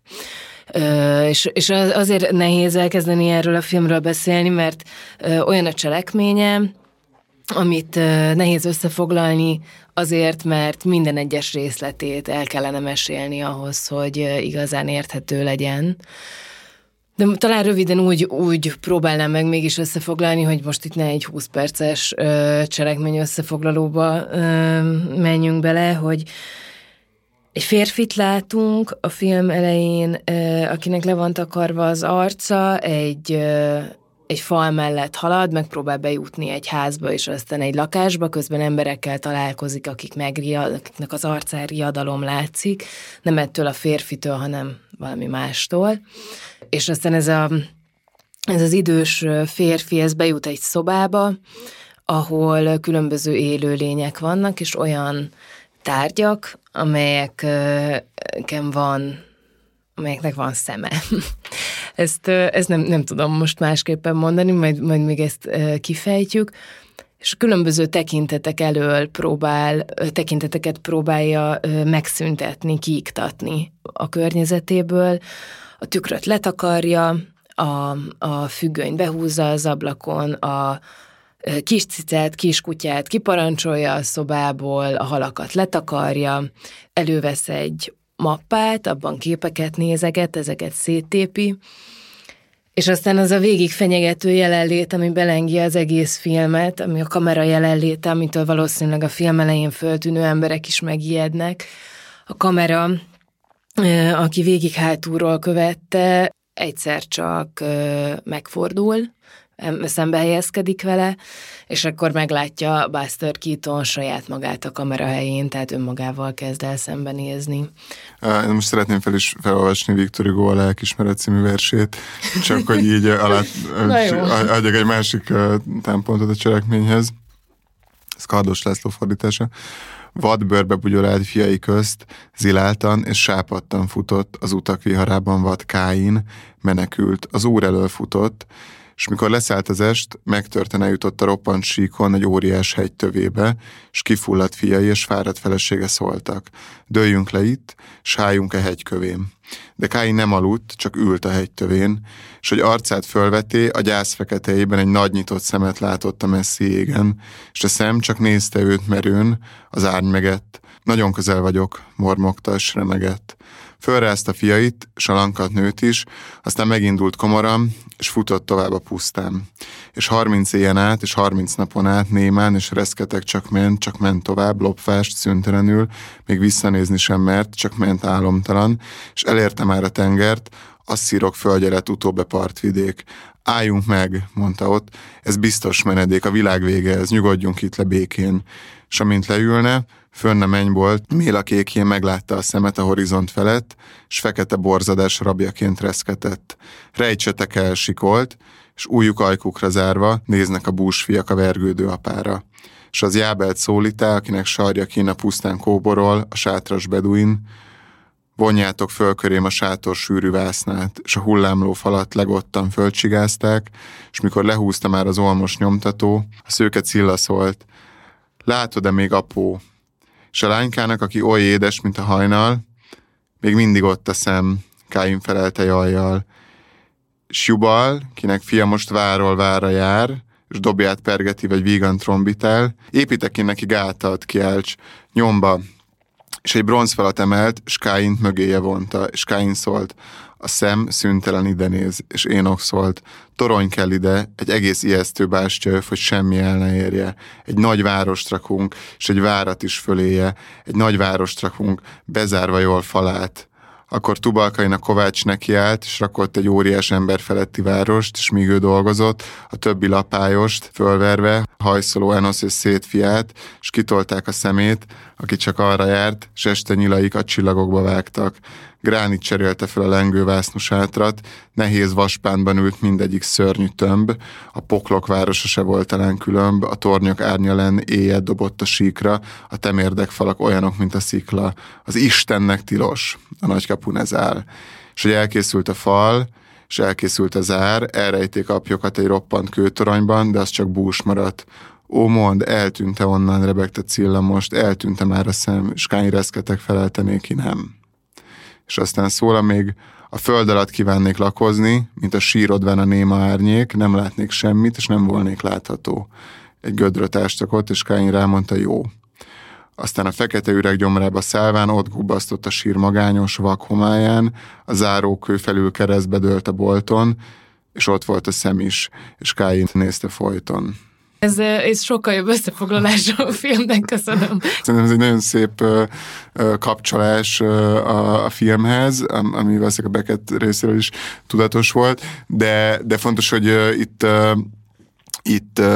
És azért nehéz elkezdeni erről a filmről beszélni, mert olyan a cselekménye, amit nehéz összefoglalni azért, mert minden egyes részletét el kellene mesélni ahhoz, hogy igazán érthető legyen. De talán röviden úgy próbálnám meg mégis összefoglalni, hogy most itt ne egy 20 perces cselekmény összefoglalóba menjünk bele, hogy egy férfit látunk a film elején, akinek le van takarva az arca, egy fal mellett halad, megpróbál bejutni egy házba, és aztán egy lakásba, közben emberekkel találkozik, akiknek az arcán riadalom látszik, nem ettől a férfitől, hanem valami mástól. És aztán ez az idős férfi, ez bejut egy szobába, ahol különböző élőlények vannak, és olyan tárgyak, amelyeknek van szeme. Ezt nem tudom most másképpen mondani, majd még ezt kifejtjük. És különböző tekinteteket próbálja megszüntetni, kiiktatni a környezetéből. A tükröt letakarja, a függönyt behúzza az ablakon, a kis cicát, kiskutyát kiparancsolja a szobából, a halakat letakarja, elővesz egy mappát, abban képeket nézeget, ezeket széttépi, és aztán az a végig fenyegető jelenlét, ami belengi az egész filmet, ami a kamera jelenléte, amitől valószínűleg a film elején föltűnő emberek is megijednek. A kamera, aki végig hátulról követte, egyszer csak megfordul, szembe helyezkedik vele, és akkor meglátja Buster Keaton saját magát a kamera helyén, tehát önmagával kezd el szembenézni.
Én most szeretném felolvasni Victor Hugo a Lelkismeret című versét, csak hogy így adjak egy másik támpontot a cselekményhez. Ez Kardos László fordítása. Vadbőrbe bugyorált fiai közt, ziláltan és sápadtan futott, az utak viharában vad Káin, menekült, az Úr elől futott, és mikor leszállt az est, megtörten eljutott a roppant síkon egy óriás hegy tövébe, s kifulladt fiai és fáradt felesége szóltak. Dőljünk le itt, s álljunk a hegy kövén. De Káin nem aludt, csak ült a hegy tövén, és hogy arcát fölveté, a gyász feketejében egy nagy nyitott szemet látott a messzi égen, és a szem csak nézte őt merőn, az árny megett. Nagyon közel vagyok, mormogta, s remegett. Fölrázta fiait, s a lankat nőt is, aztán megindult komoran, és futott tovább a pusztán. És 30 éjjel át, és 30 napon át némán, és reszketek csak ment tovább, lopfást, szüntelenül, még visszanézni sem mert, csak ment álomtalan, és elérte már a tengert, asszírok földje lett utóbb partvidék. Álljunk meg, mondta ott, ez biztos menedék, a világ vége, ez nyugodjunk itt le békén. S amint leülne, Fönn a mennybolt, mélakékjén meglátta a szemet a horizont felett, s fekete borzadás rabjaként reszketett. Rejtsetek el, sikolt, és ujjuk ajkukra zárva néznek a búsfiak a vergődő apára. És az jábelt szólítá, akinek sarja kín a pusztán kóborol, a sátras beduin, vonjátok föl körém a sátor sűrű vásznát, és a hullámló falat legottan fölcsigázták, és mikor lehúzta már az olmos nyomtató, a szőke Cilla szólt, látod-e még apó? És a lánykának, aki oly édes, mint a hajnal, még mindig ott a szem, Káin felelte jajjal. S Jubal, kinek fia most várról várra jár, és dobját pergeti vagy vígan trombitál, építek én neki gátat, kiálts, nyomba, és egy bronzfalat emelt, és Káint mögéje vonta, és Káin szólt, a szem szüntelen ide néz, és Énok szólt, torony kell ide, egy egész ijesztő bástyöv, hogy semmi el ne érje. Egy nagy várost rakunk, és egy várat is föléje, egy nagy várost rakunk, bezárva jól falát. Akkor Tubalkain a kovács nekiállt, és rakott egy óriás ember feletti várost, és míg ő dolgozott, a többi lapályost fölverve, hajszoló Enosz és Szét fiát, és kitolták a szemét, aki csak arra járt, s este nyilaik a csillagokba vágtak. Gránit cserélte fel a lengő vásznusátrat, nehéz vaspánban ült mindegyik szörnyű tömb, a poklok városa se volt talán különb, a tornyok árnyalen éjjel dobott a síkra, a temérdek falak olyanok, mint a szikla. Az Istennek tilos, a nagykapun ez áll. És hogy elkészült a fal, és elkészült a zár, elrejték apjokat egy roppant kőtoronyban, de az csak bús maradt. Ó, mondd, eltűnt-e onnan, rebegte Cilla most, eltűnt-e már a szem, és Káin reszketek felelte néki nem. És aztán szól, még a föld alatt kívánnék lakozni, mint a sírodván a néma árnyék, nem látnék semmit, és nem volnék látható. Egy gödröt ástak ott, és Káin rámondta, jó. Aztán a fekete üreg gyomrába szállván ott gubbasztott a sír magányos vak homályán, a zárókő felül keresztbe dőlt a bolton, és ott volt a szem is, és Káin nézte folyton.
Ez sokkal jobb összefoglalása a filmnek, köszönöm.
Szerintem ez egy nagyon szép kapcsolás a filmhez, ami valószínűleg a Beckett részéről is tudatos volt, de fontos, hogy itt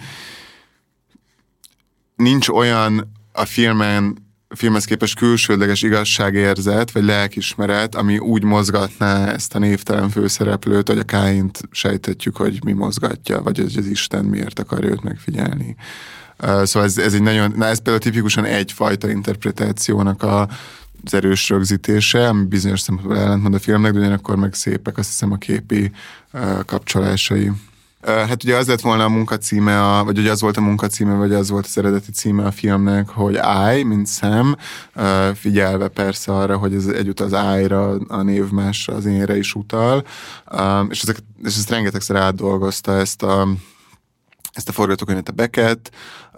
nincs olyan a filmhez képest külsődleges igazságérzet, vagy lelkismeret, ami úgy mozgatná ezt a névtelen főszereplőt, hogy a Káint sejtetjük, hogy mi mozgatja, vagy hogy az Isten miért akarja őt megfigyelni. Szóval ez egy nagyon, ez például tipikusan egyfajta interpretációnak az erős rögzítése, ami bizonyos szempontból ellentmond a filmnek, de ugyanakkor meg szépek, azt hiszem, a képi kapcsolásai. Hát ugye az lett volna a munkacíme, vagy ugye az volt a munkacíme, vagy az volt az eredeti címe a filmnek, hogy I, mint Sam, figyelve persze arra, hogy ez egyúttal az I-ra, a névmásra, az énre is utal, és ezt rengetegszer átdolgozta ezt a forgatókönyvet a Beckett,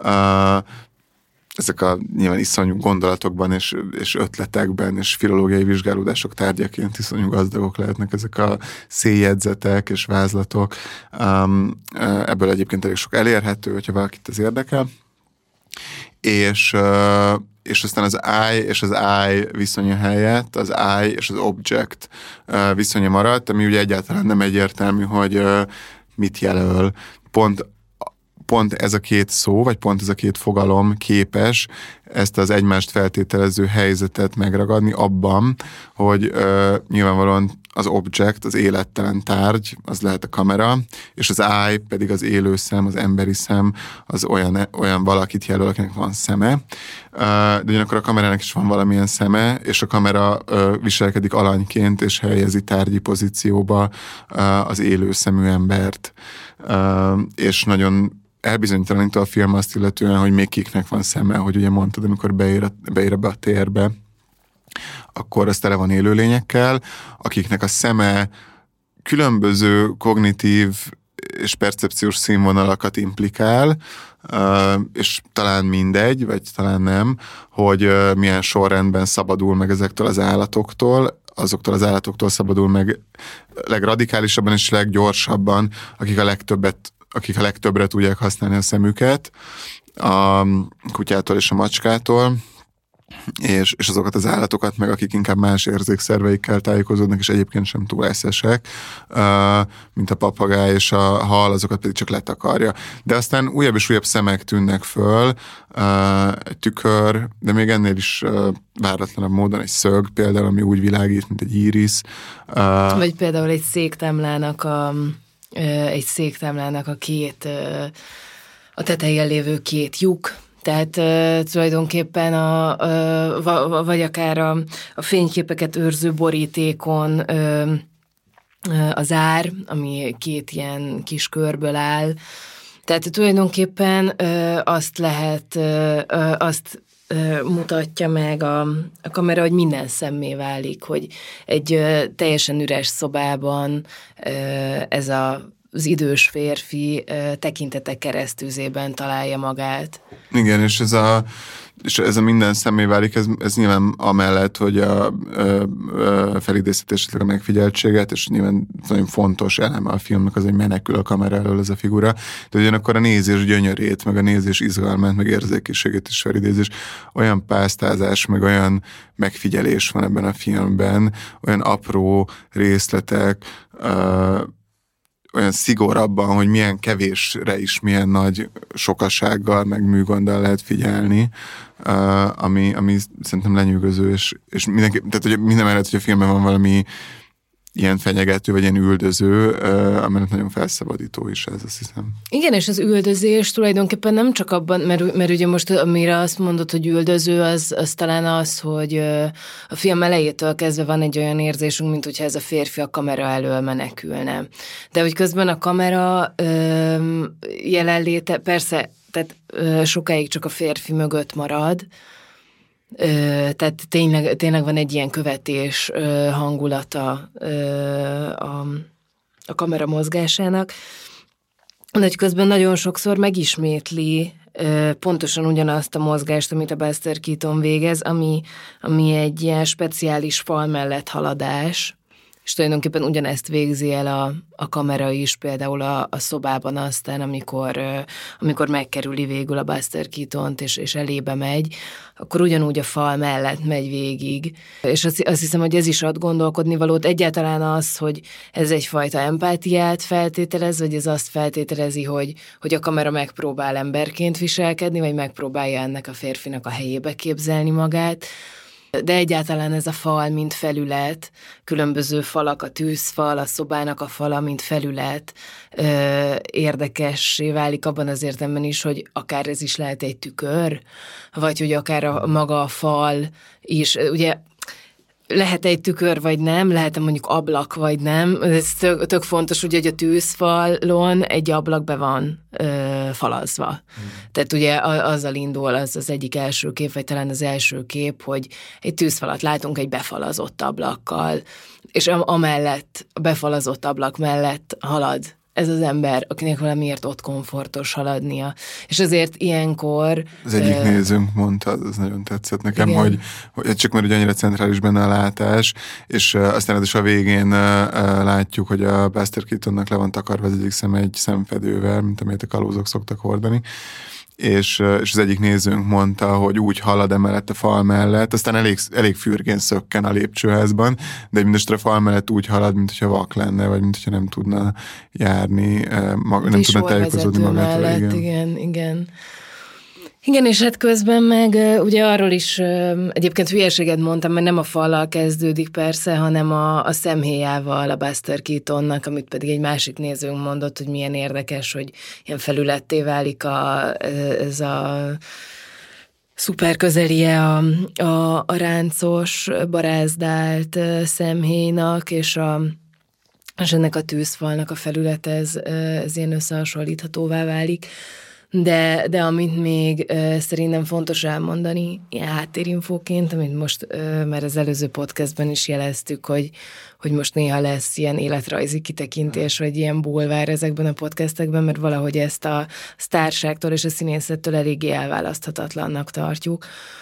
ezek a nyilván iszonyú gondolatokban és ötletekben és filológiai vizsgálódások tárgyaként iszonyú gazdagok lehetnek ezek a széljegyzetek és vázlatok. Ebből egyébként elég sok elérhető, hogyha valakit ez érdekel. És aztán az I és az I viszonya helyett az I és az object viszonya maradt, ami ugye egyáltalán nem egyértelmű, hogy mit jelöl. Pont ez a két szó, vagy pont ez a két fogalom képes ezt az egymást feltételező helyzetet megragadni abban, hogy nyilvánvalóan az object, az élettelen tárgy, az lehet a kamera, és az eye pedig az élő szem, az emberi szem, az olyan valakit jelöl, akinek van szeme. De ugyanakkor a kamerának is van valamilyen szeme, és a kamera viselkedik alanyként, és helyezi tárgyi pozícióba az élő szemű embert. És nagyon elbizonytalanító a film azt illetően, hogy még kiknek van szeme, hogy ugye mondtad, amikor beér ebbe a térbe, akkor az tele van élőlényekkel, akiknek a szeme különböző kognitív és percepciós színvonalakat implikál, és talán mindegy, vagy talán nem, hogy milyen sorrendben szabadul meg ezektől az állatoktól, azoktól az állatoktól szabadul meg legradikálisabban és leggyorsabban, akik a legtöbbre tudják használni a szemüket, a kutyától és a macskától, és azokat az állatokat meg, akik inkább más érzékszerveikkel tájékozódnak, és egyébként sem túl eszesek, mint a papagáj és a hal, azokat pedig csak letakarja. De aztán újabb és újabb szemek tűnnek föl, egy tükör, de még ennél is váratlanabb módon egy szög például, ami úgy világít, mint egy írisz.
Vagy például egy széktámlának a két, a tetején lévő két lyuk. Tehát tulajdonképpen vagy akár a fényképeket őrző borítékon az ár, ami két ilyen kis körből áll. Tehát tulajdonképpen azt mutatja meg a kamera, hogy minden szemmé válik, hogy egy teljesen üres szobában ez az idős férfi tekintete keresztüzében találja magát.
Igen, és ez a minden szemmé válik, ez nyilván amellett, hogy a felidézítés esetleg a megfigyeltséget, és nyilván nagyon fontos eleme a filmnek az, hogy menekül a kamera elől ez a figura, de ugyanakkor a nézés gyönyörét, meg a nézés izgalmát, meg érzékenységét is felidézés. Olyan pásztázás, meg olyan megfigyelés van ebben a filmben, olyan apró részletek, olyan szigor abban, hogy milyen kevésre is, milyen nagy sokasággal, meg műgonddal lehet figyelni, ami szerintem lenyűgöző, és mindenki, tehát hogy minden mellett, hogy a filmben van valami ilyen fenyegető, vagy ilyen üldöző, amellett nagyon felszabadító is ez, azt hiszem.
Igen, és az üldözés tulajdonképpen nem csak abban, mert ugye most amire azt mondod, hogy üldöző, az talán az, hogy a film elejétől kezdve van egy olyan érzésünk, mint hogyha ez a férfi a kamera elől menekülne. De hogy közben a kamera jelenléte, persze, tehát sokáig csak a férfi mögött marad, tehát tényleg van egy ilyen követés hangulata a kamera mozgásának, de hogy közben nagyon sokszor megismétli pontosan ugyanazt a mozgást, amit a Buster Keaton végez, ami egy ilyen speciális fal mellett haladás, és tulajdonképpen ugyanezt végzi el a kamera is, például a szobában aztán, amikor megkerüli végül a Buster Keatont, és elébe megy, akkor ugyanúgy a fal mellett megy végig. És azt hiszem, hogy ez is ad gondolkodni valót. Egyáltalán az, hogy ez egyfajta empátiát feltételez, vagy ez azt feltételezi, hogy a kamera megpróbál emberként viselkedni, vagy megpróbálja ennek a férfinak a helyébe képzelni magát. De egyáltalán ez a fal, mint felület, különböző falak, a tűzfal, a szobának a fala, mint felület érdekessé válik abban az értelemben is, hogy akár ez is lehet egy tükör, vagy hogy akár maga a fal is, ugye lehet egy tükör, vagy nem, lehet mondjuk ablak, vagy nem. Ez tök fontos, ugye, hogy a tűzfalon egy ablak be van falazva. Tehát ugye azzal indul az egyik első kép, vagy talán az első kép, hogy egy tűzfalat látunk egy befalazott ablakkal, és amellett, a befalazott ablak mellett halad ez az ember, akinek valamiért ott komfortos haladnia. És azért ilyenkor...
Az egyik nézőnk mondta, az nagyon tetszett nekem, hogy csak mert ugye annyira centrális benne a látás, és aztán a végén látjuk, hogy a Buster Keatonnak le van takarva az egyik szeme egy szemfedővel, mint amelyet a kalózok szoktak hordani, és az egyik nézőnk mondta, hogy úgy halad emellett a fal mellett, aztán elég fürgén szökken a lépcsőházban, de mindestre a fal mellett úgy halad, mint hogyha vak lenne, vagy mint hogyha nem tudna járni, nem tudna tájékozódni magától.
Igen. Igen, és hát közben meg ugye arról is egyébként hülyeséget mondtam, mert nem a fallal kezdődik persze, hanem a szemhéjával a Buster Keatonnak, amit pedig egy másik nézőnk mondott, hogy milyen érdekes, hogy ilyen felületté válik ez a szuper közelie a ráncos, barázdált szemhéjnak, és ennek a tűzfalnak a felület, ez ilyen összehasonlíthatóvá válik. De amit még szerintem fontos elmondani, ilyen háttérinfóként, amit most már az előző podcastben is jeleztük, hogy most néha lesz ilyen életrajzi kitekintés, vagy ilyen bulvár ezekben a podcastekben, mert valahogy ezt a sztárságtól és a színészettől eléggé elválaszthatatlannak tartjuk.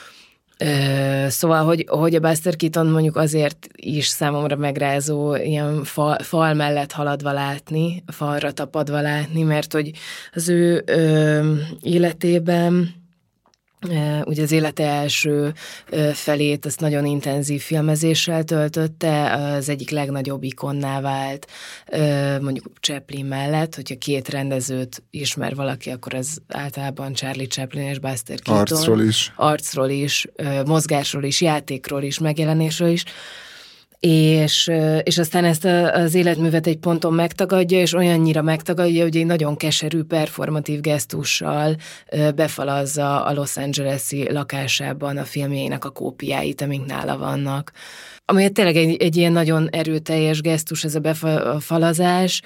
Szóval, hogy a Buster Keaton mondjuk azért is számomra megrázó ilyen fal mellett haladva látni, falra tapadva látni, mert hogy az ő életében ugye az élete első felét azt nagyon intenzív filmezéssel töltötte, az egyik legnagyobb ikonná vált, mondjuk Chaplin mellett, hogyha két rendezőt ismer valaki, akkor az általában Charlie Chaplin és Buster Keaton. Arcról is, mozgásról is, játékról is, megjelenésről is. És aztán ezt az életművet egy ponton megtagadja, és olyannyira megtagadja, hogy egy nagyon keserű, performatív gesztussal befalazza a Los Angeles-i lakásában a filmjeinek a kópiáit, amik nála vannak. Ami tényleg egy ilyen nagyon erőteljes gesztus, ez a befalazás,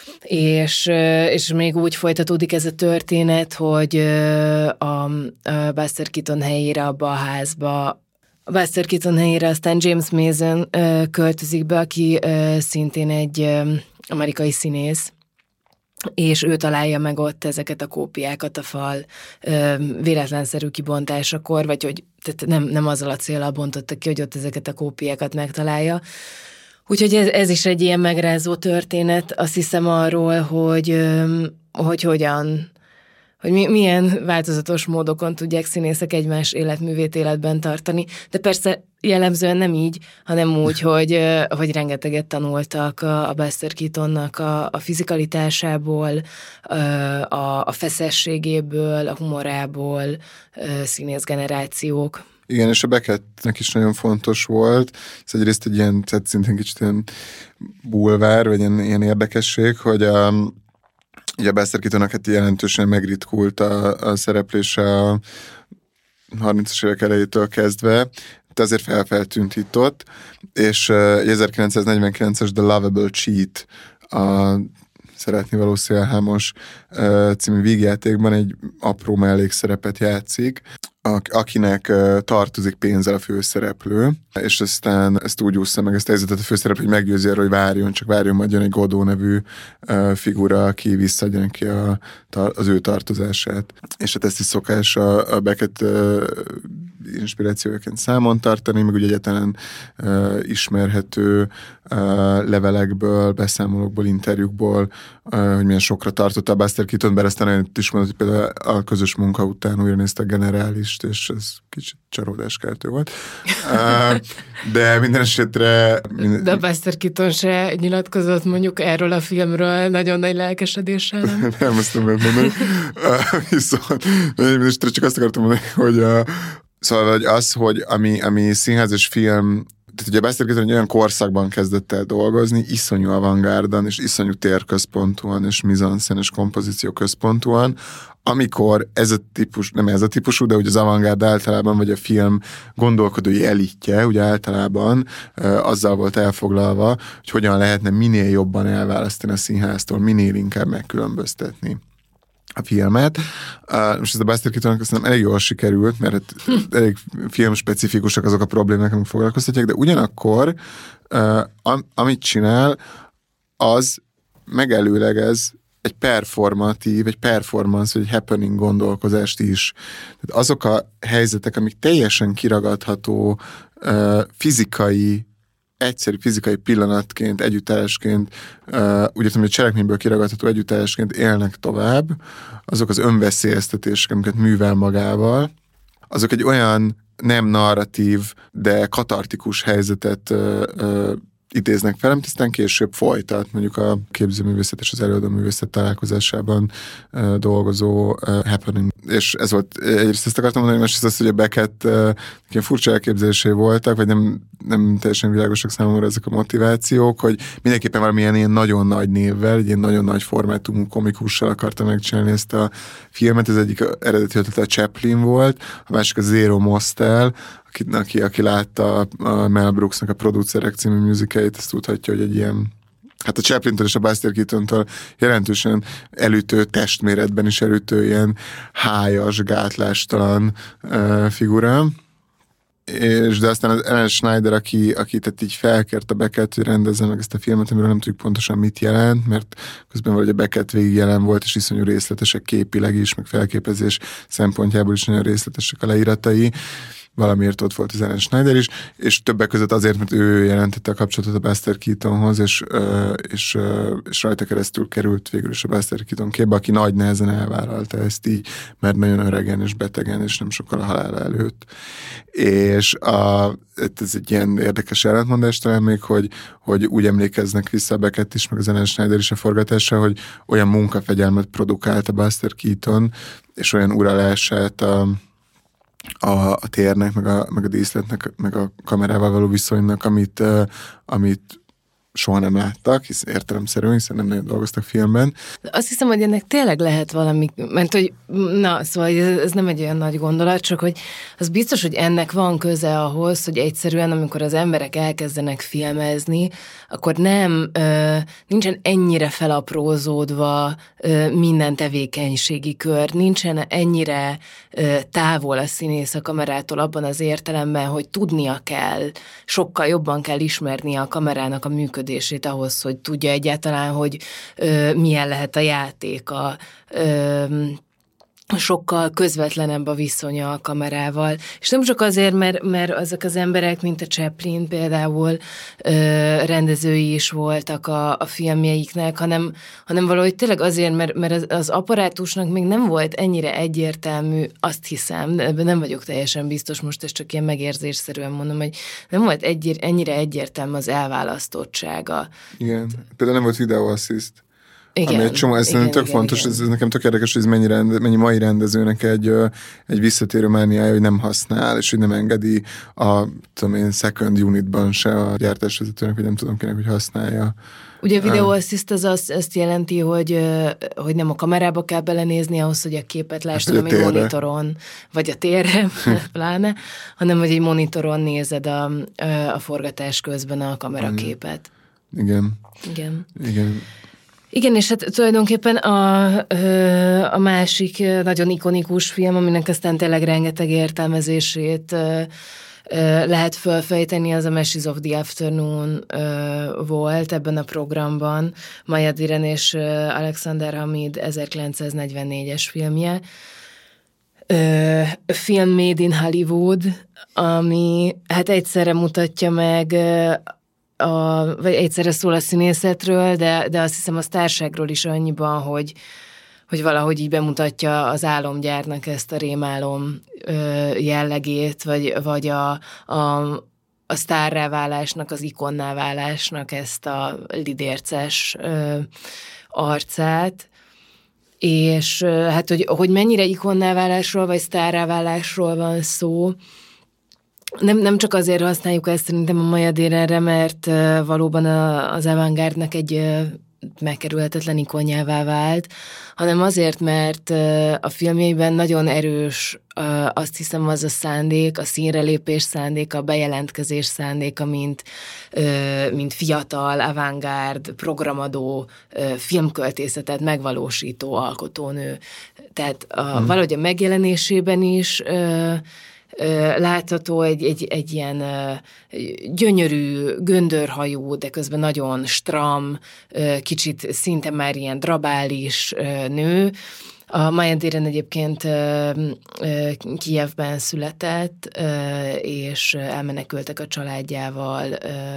és még úgy folytatódik ez a történet, hogy a Buster Keaton helyére abba a házba, a Buster Keaton helyére aztán James Mason költözik be, aki szintén egy amerikai színész, és ő találja meg ott ezeket a kópiákat a fal véletlenszerű kibontásakor, vagy hogy tehát nem azzal a céllal bontotta ki, hogy ott ezeket a kópiákat megtalálja. Úgyhogy ez is egy ilyen megrázó történet, azt hiszem arról, hogy hogyan, hogy milyen változatos módokon tudják színészek egymás életművét életben tartani. De persze jellemzően nem így, hanem úgy, hogy rengeteget tanultak a Buster Keatonnak a fizikalitásából, a feszességéből, a humorából színészgenerációk.
Igen, és a Beckettnek is nagyon fontos volt. Ez egyrészt egy ilyen, tehát szintén kicsit ilyen bulvár, vagy ilyen érdekesség, hogy ugye a Buster Keatonnak hát jelentősen megritkult a szereplése a 30-as évek elejétől kezdve, de azért feltűntított, és 1949-es The Lovable Cheat, a Szeretni való szélhámos című vígjátékban egy apró mellékszerepet játszik, akinek tartozik pénzzel a főszereplő, és aztán ezt úgy úszta meg ezt a helyzetet a főszereplő, hogy meggyőzi arra, hogy várjon, majd jön egy Godot nevű figura, aki visszaadja neki az ő tartozását. És hát ezt is szokás a Beckett inspirációjaként számon tartani, meg ugye egyáltalán ismerhető levelekből, beszámolókból, interjúkból, hogy milyen sokra tartotta a Buster Keaton, bár aztán olyan is mondott, hogy például a közös munka után újra nézte a Generálist, és ez kicsit csalódáskeltő volt. De minden esetre...
De a Buster Keaton se nyilatkozott mondjuk erről a filmről nagyon nagy lelkesedéssel, nem?
Nem, azt nem mondani. Viszont minden esetre csak azt akartam mondani, hogy szóval hogy ami színház és film, tehát ugye Buster Keaton egy olyan korszakban kezdett el dolgozni, iszonyú avantgárdan, és iszonyú térközpontúan, és mise-en-scène és kompozíció központúan, amikor nem ez a típusú, de ugye az avantgárd általában, vagy a film gondolkodói elitje, ugye általában azzal volt elfoglalva, hogy hogyan lehetne minél jobban elválasztani a színháztól, minél inkább megkülönböztetni a filmet. Most ez a Buster Keatonnak aztán elég jól sikerült, mert elég filmspecifikusak azok a problémák, amik foglalkoztatják, de ugyanakkor amit csinál, az megelőlegez egy performance, vagy egy happening gondolkozást is. Tehát azok a helyzetek, amik teljesen kiragadható egyszerű fizikai pillanatként, együttállásként, úgy értem, hogy cselekményből kiragadható együttállásként élnek tovább, azok az önveszélyeztetések, amiket művel magával, azok egy olyan nem narratív, de katartikus helyzetet idéznek fel, amit aztán később folytat, mondjuk a képzőművészet és az előadóművészet találkozásában dolgozó happening. És ez volt, egyrészt ezt akartam mondani, másrészt azt, hogy a Beckett ilyen furcsa elképzelései voltak, vagy nem teljesen világosak számomra ezek a motivációk, hogy mindenképpen valamilyen ilyen nagyon nagy névvel, egy ilyen nagyon nagy formátumú komikussal akarta megcsinálni ezt a filmet. Ez egyik eredeti ötlete a Chaplin volt, a másik a Zero Mostel, aki látta a Mel Brooksnak a Producerek című musicalét, azt tudhatja, hogy egy ilyen, hát a Chaplintől és a Buster Keatontól jelentősen elütő, testméretben is elütő, ilyen hájas, gátlástalan figura. De aztán az Ellen Schneider, aki tehát így felkért a Beckett, hogy rendezze meg ezt a filmet, amiről nem tudjuk pontosan mit jelent, mert közben valahogy a Beckett végig jelen volt, és iszonyú részletesek képileg is, meg felképezés szempontjából is nagyon részletesek a leíratai. valamiért ott volt az Ellen Schneider is, és többek között azért, mert ő jelentette a kapcsolatot a Buster Keatonhoz, és rajta keresztül került végül is a Buster Keaton képbe, aki nagy nehezen elvállalta ezt így, mert nagyon öregen és betegen, és nem sokkal a halála előtt. És ez egy ilyen érdekes ellentmondás talán még, hogy úgy emlékeznek vissza a Beckett is, meg az Ellen Schneider is a forgatása, hogy olyan munkafegyelmet produkált a Buster Keaton, és olyan uralását a térnek, meg a díszletnek, meg a kamerával való viszonynak, amit soha nem láttak, értelemszerűen, hiszen nem nagyon dolgoztak filmben.
Azt hiszem, hogy ennek tényleg lehet valami, mert hogy, na, szóval ez nem egy olyan nagy gondolat, csak hogy az biztos, hogy ennek van köze ahhoz, hogy egyszerűen, amikor az emberek elkezdenek filmezni, akkor nincsen ennyire felaprózódva minden tevékenységi kör, nincsen ennyire távol a színész a kamerától abban az értelemben, hogy tudnia kell, sokkal jobban kell ismernie a kamerának a működését ahhoz, hogy tudja egyáltalán, hogy milyen lehet a játéka, sokkal közvetlenebb a viszonya a kamerával. És nem csak azért, mert azok az emberek, mint a Chaplin például rendezői is voltak a filmjeiknek, hanem valahogy tényleg azért, mert az apparátusnak még nem volt ennyire egyértelmű, azt hiszem, ebben nem vagyok teljesen biztos, most ezt csak ilyen megérzésszerűen mondom, hogy nem volt ennyire egyértelmű az elválasztottsága.
Igen, például nem volt videóassziszt.
Igen,
ami egy csomó, ez tök fontos, ez nekem tök érdekes, hogy ez mennyi mai rendezőnek egy visszatérő mániája, hogy nem használ, és hogy nem engedi second unitban se a gyártásvezetőnek, vagy nem tudom kinek, hogy használja.
Ugye a videóassziszt az azt jelenti, hogy nem a kamerába kell belenézni ahhoz, hogy a képet láss, hanem egy monitoron, vagy a térre, pláne, hanem hogy egy monitoron nézed a forgatás közben a kameraképet.
Igen. Igen, és hát tulajdonképpen a másik nagyon ikonikus film, aminek aztán tényleg rengeteg értelmezését lehet fölfejteni, az a Meshes of the Afternoon volt ebben a programban. Maya Deren és Alexander Hamid 1944-es filmje. Film Made in Hollywood, ami hát egyszerre mutatja meg vagy egyszerre szól a színészetről, de azt hiszem a sztárságról is annyiban, hogy valahogy így bemutatja az álomgyárnak ezt a rémálom jellegét, vagy a sztárrá válásnak, az ikonná válásnak ezt a lidérces arcát. És hát, hogy mennyire ikonná válásról, vagy sztárrá válásról van szó, nem csak azért használjuk ezt szerintem a Maya Derenre, mert valóban az avantgárdnak egy megkerülhetetlen ikonjává vált, hanem azért, mert a filmjeiben nagyon erős, azt hiszem, az a szándék, a színre lépés szándék, a bejelentkezés szándéka, mint fiatal, avantgárd, programadó, filmköltészetet megvalósító alkotónő. Tehát valahogy a megjelenésében is látható egy ilyen gyönyörű, göndörhajú, de közben nagyon stram, kicsit szinte már ilyen drabális nő. A Maya Deren egyébként Kijevben született, és elmenekültek a családjával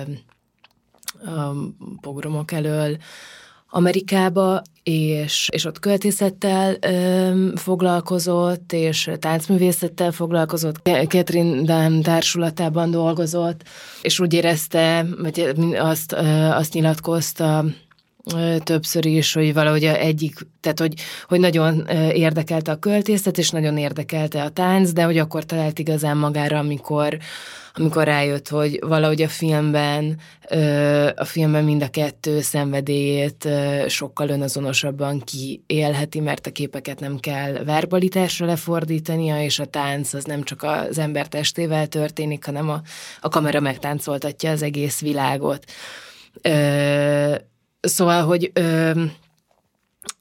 a pogromok elől Amerikába, és ott költészettel foglalkozott, és táncművészettel foglalkozott, Catherine Dan társulatában dolgozott, és úgy érezte, vagy azt nyilatkozta többször is, hogy valahogy tehát hogy nagyon érdekelte a költészet, és nagyon érdekelte a tánc, de hogy akkor talált igazán magára, amikor rájött, hogy valahogy a filmben mind a kettő szenvedélyét sokkal önazonosabban kiélheti, mert a képeket nem kell verbalitásra lefordítania, és a tánc az nem csak az ember testével történik, hanem a kamera megtáncoltatja az egész világot. Szóval, hogy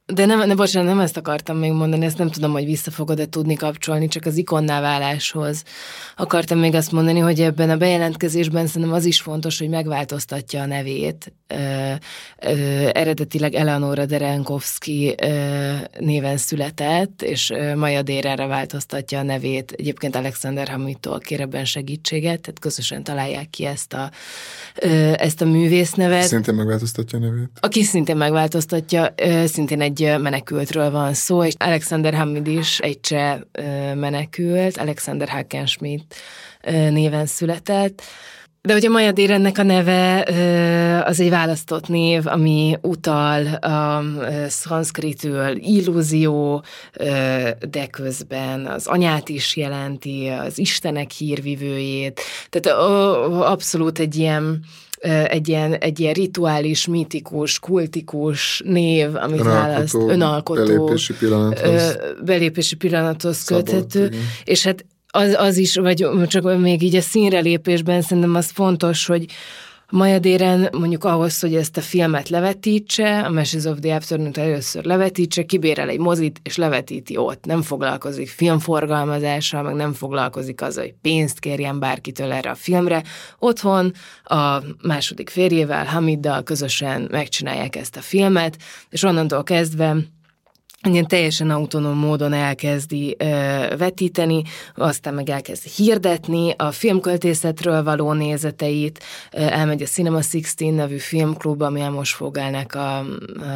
De bocsánat, nem ezt akartam még mondani, ezt nem tudom, hogy vissza fogod-e tudni kapcsolni, csak az ikonná váláshoz akartam még azt mondani, hogy ebben a bejelentkezésben szerintem az is fontos, hogy megváltoztatja a nevét. Eredetileg Eleonora Derenkovszky néven született, és Maja Dérenre változtatja a nevét. Egyébként Alexander Hamidtól kér ebben segítséget, tehát közösen találják ki ezt a művésznevet.
Szintén megváltoztatja a nevét.
Aki szintén megváltoztatja, szintén egy menekültről van szó, és Alexander Hamid is egy cseh menekült, Alexander Hackenschmidt néven született. De ugye Maja Dérennek a neve az egy választott név, ami utal a szanszkritül illúzió, de közben az anyát is jelenti, az Istenek hírvivőjét. Tehát abszolút egy ilyen rituális, mitikus, kultikus név, amit választ, önalkotó belépési pillanathoz köthető. És hát az is, vagy csak még így a színre lépésben szerintem az fontos, hogy Maja Déren mondjuk ahhoz, hogy ezt a filmet levetítse, a Meshes of the Afternoon-t először levetítse, kibérel egy mozit, és levetíti ott. Nem foglalkozik filmforgalmazással, meg nem foglalkozik azzal, hogy pénzt kérjen bárkitől erre a filmre. Otthon a második férjével, Hamiddal közösen megcsinálják ezt a filmet, és onnantól kezdve ilyen teljesen autonóm módon elkezdi vetíteni, aztán meg elkezdi hirdetni a filmköltészetről való nézeteit, elmegy a Cinema 16 nevű filmklubba, ami Amos Fogelnek a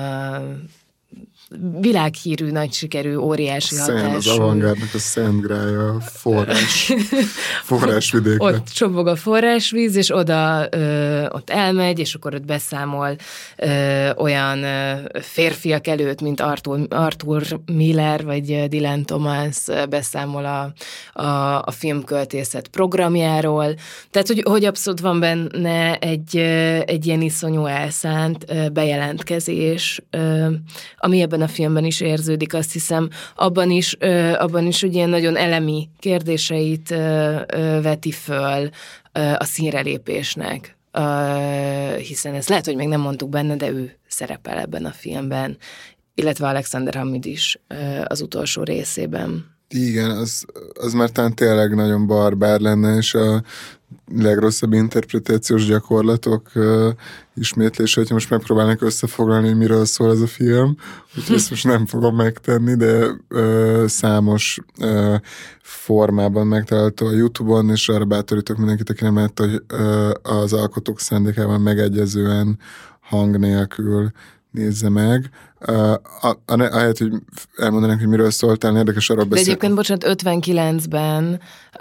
világhírű, nagy sikerű, óriási hatású.
Az avantgárdnak a Szent Grája, a forrásvidékre.
Ott csobog a forrásvíz, és ott elmegy, és akkor ott beszámol olyan férfiak előtt, mint Arthur Miller, vagy Dylan Thomas beszámol a filmköltészet programjáról. Tehát, hogy abszolút van benne egy ilyen iszonyú elszánt bejelentkezés, ami ebben a filmben is érződik, azt hiszem, abban is, hogy ilyen nagyon elemi kérdéseit veti föl a színrelépésnek. Hiszen ezt lehet, hogy még nem mondtuk benne, de ő szerepel ebben a filmben, illetve Alexander Hamid is az utolsó részében.
Igen, az már talán tényleg nagyon barbár lenne, és a legrosszabb interpretációs gyakorlatok ismétlése, hogyha most megpróbálnak összefoglalni, hogy miről szól ez a film, úgyhogy ezt most nem fogom megtenni, de számos formában megtalálható a YouTube-on, és arra bátorítok mindenkit, aki nem látta, hogy az alkotók szándékával megegyezően hang nélkül nézze meg. Ahelyett, hogy elmondanánk, hogy miről szóltál, érdekes arról beszélni.
De egyébként, bocsánat, 59-ben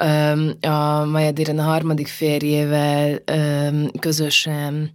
a Maja Déren a harmadik férjével közösen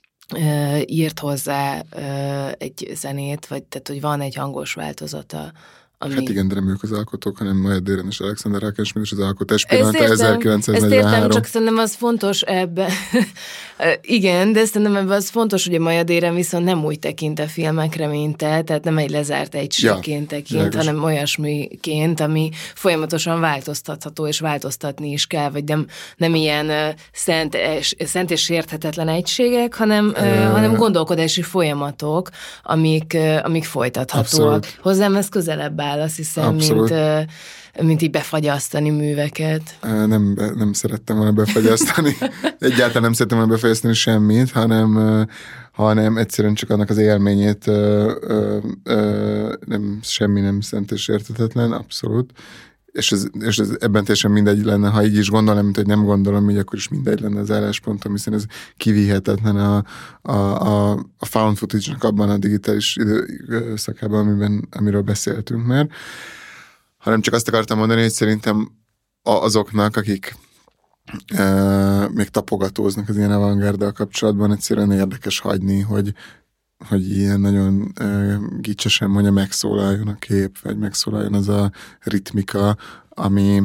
írt hozzá egy zenét, vagy tehát, hogy van egy hangos változata. Ami...
Hát igen, de nem ők az alkotók, hanem Maja Déren és Alexander Hackenschmidt és az alkotás pillanata 1943.
Ezt értem, csak szerintem az fontos ebben. Igen, de szerintem ebben az fontos, hogy a Maja Déren viszont nem úgy tekint a filmekre, mint te, tehát nem egy lezárt egységként tekint, hanem olyasmiként, ami folyamatosan változtatható, és változtatni is kell, vagy nem ilyen szent és sérthetetlen egységek, hanem gondolkodási folyamatok, amik folytathatóak. Abszolút. Hozzám ez közelebb áll, azt hiszem, mint így befagyasztani műveket.
Nem szerettem volna befagyasztani. Egyáltalán nem szerettem volna befagyasztani semmit, hanem egyszerűen csak annak az élményét semmi nem szent és érthetetlen, abszolút. És ez ebben teljesen mindegy lenne, ha így is gondolom, mint hogy nem gondolom, így akkor is mindegy lenne az álláspontom, hiszen ez kivihetetlen a found footage-nak abban a digitális időszakában, amiről beszéltünk már. Hanem csak azt akartam mondani, hogy szerintem azoknak, akik még tapogatóznak az ilyen avantgárddal kapcsolatban, egyszerűen érdekes hagyni, hogy ilyen nagyon gicsesen mondja, megszólaljon a kép, vagy megszólaljon az a ritmika, ami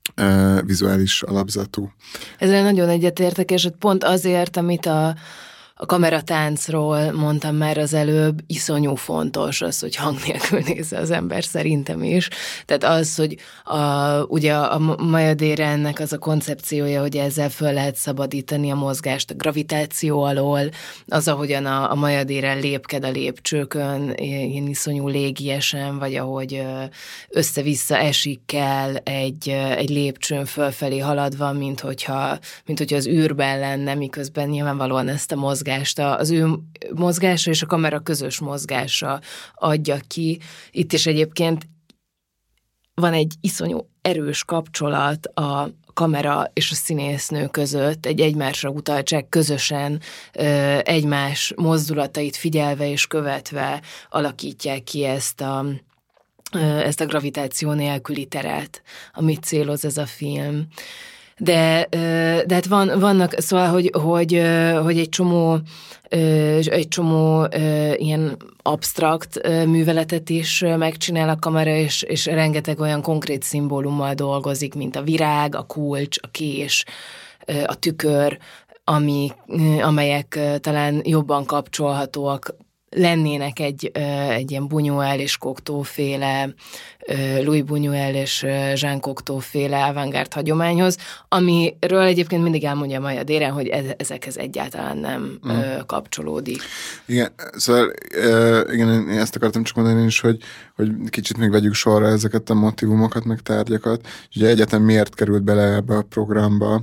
vizuális alapzatú.
Ezzel nagyon egyetértek, és pont azért, amit A kameratáncról mondtam már az előbb, iszonyú fontos az, hogy hang nélkül nézze az ember, szerintem is. Tehát az, hogy ugye a Maya Dere-nek az a koncepciója, hogy ezzel föl lehet szabadítani a mozgást a gravitáció alól, az, ahogyan a Maya Dere lépked a lépcsőkön, ilyen iszonyú légiesen, vagy ahogy össze-vissza esik el egy lépcsőn fölfelé haladva, mint hogyha az űrben lenne, miközben nyilvánvalóan ezt a mozgást, az ő mozgása és a kamera közös mozgása adja ki. Itt is egyébként van egy iszonyú erős kapcsolat a kamera és a színésznő között, egy egymásra utaltság, közösen egymás mozdulatait figyelve és követve alakítják ki ezt a gravitáció nélküli teret, amit céloz ez a film. De hát vannak, szóval, hogy egy csomó ilyen absztrakt műveletet is megcsinál a kamera, és rengeteg olyan konkrét szimbólummal dolgozik, mint a virág, a kulcs, a kés, a tükör, amelyek talán jobban kapcsolhatóak lennének egy ilyen Buñuel és Cocteau-féle, Louis Buñuel és Jean Cocteau-féle avantgárd hagyományhoz, amiről egyébként mindig elmondja Maya Dere, hogy ezekhez egyáltalán nem kapcsolódik.
Igen, szóval igen, én ezt akartam csak mondani is, hogy kicsit még vegyük sorra ezeket a motivumokat, meg tárgyakat. Ugye egyetem miért került bele ebbe a programba?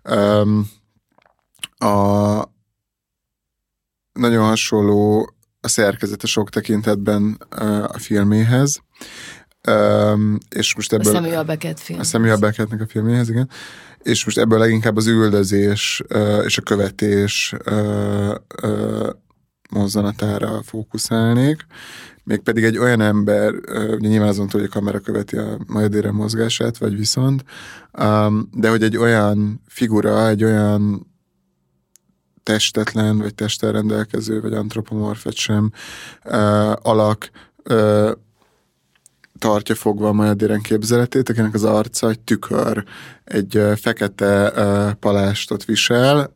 Nagyon hasonló a szerkezete sok tekintetben a filméhez. És most ebből,
a Samuel Beckett film.
A Samuel Beckettnek a filméhez, igen. És most ebből leginkább az üldözés és a követés mozzanatára fókuszálnék. Mégpedig egy olyan ember, ugye nyilván azon hogy a kamera követi a Maya Dere mozgását, vagy viszont, de hogy egy olyan figura, egy olyan testetlen, vagy testtel rendelkező, vagy antropomorfet sem alak tartja fogva a Maya Dere képzeletét, akinek az arca egy tükör, egy fekete palástot visel,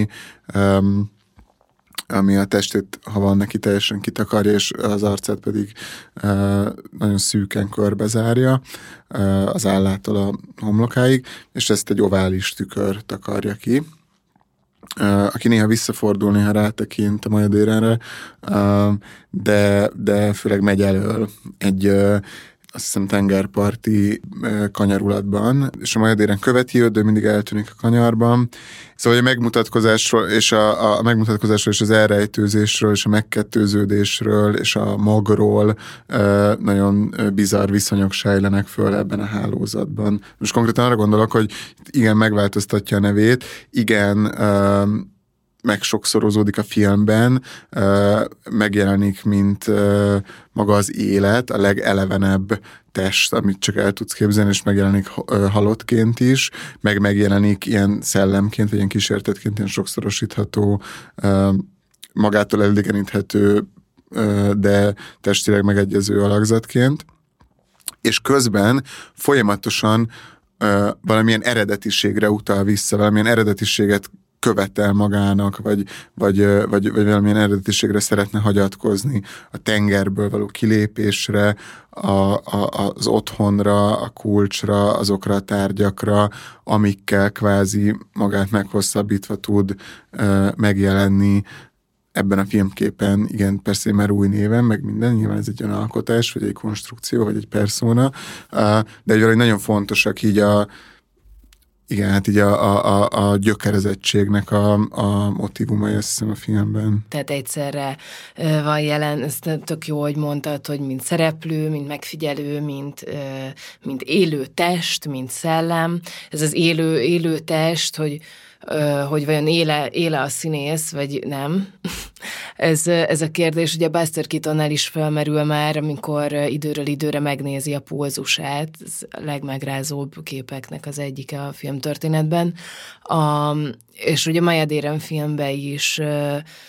ami a testét, ha van neki, teljesen kitakarja, és az arcát pedig nagyon szűken körbezárja az állától a homlokáig, és ezt egy ovális tükör takarja ki. Aki néha visszafordul, néha rátekint a Maya Dere-re, de főleg megy elől egy azt hiszem tengerparti kanyarulatban, és a Maya Dere-n követi őt, de mindig eltűnik a kanyarban. Szóval a megmutatkozásról és a megmutatkozásról és az elrejtőzésről és a megkettőződésről és a magról nagyon bizarr viszonyok sejlenek föl ebben a hálózatban. Most konkrétan arra gondolok, hogy igen, megváltoztatja a nevét, igen, megsokszorozódik a filmben, megjelenik, mint maga az élet, a legelevenebb test, amit csak el tudsz képzelni, és megjelenik halottként is, megjelenik ilyen szellemként, vagy ilyen kísértetként, ilyen sokszorosítható, magától elidegeníthető, de testileg megegyező alakzatként. És közben folyamatosan valamilyen eredetiségre utal vissza, valamilyen eredetiséget követel magának, vagy valamilyen eredetiségre szeretne hagyatkozni, a tengerből való kilépésre, az otthonra, a kulcsra, azokra a tárgyakra, amikkel kvázi magát meghosszabbítva tud megjelenni ebben a filmképen, igen, persze már új néven, meg minden, nyilván ez egy olyan alkotás, vagy egy konstrukció, vagy egy persona, de egy nagyon fontosak így igen, hát így a gyökerezettségnek a motivumai, azt hiszem, a filmben.
Tehát egyszerre van jelen, ez tök jó, hogy mondtad, hogy mint szereplő, mint megfigyelő, mint élő test, mint szellem. Ez az élő test, hogy vajon éle a színész, vagy nem. Ez a kérdés ugye Buster Keatonnál is felmerül már, amikor időről időre megnézi a pulzusát. Ez a legmegrázóbb képeknek az egyike a filmtörténetben. És ugye Maya Dere filmben is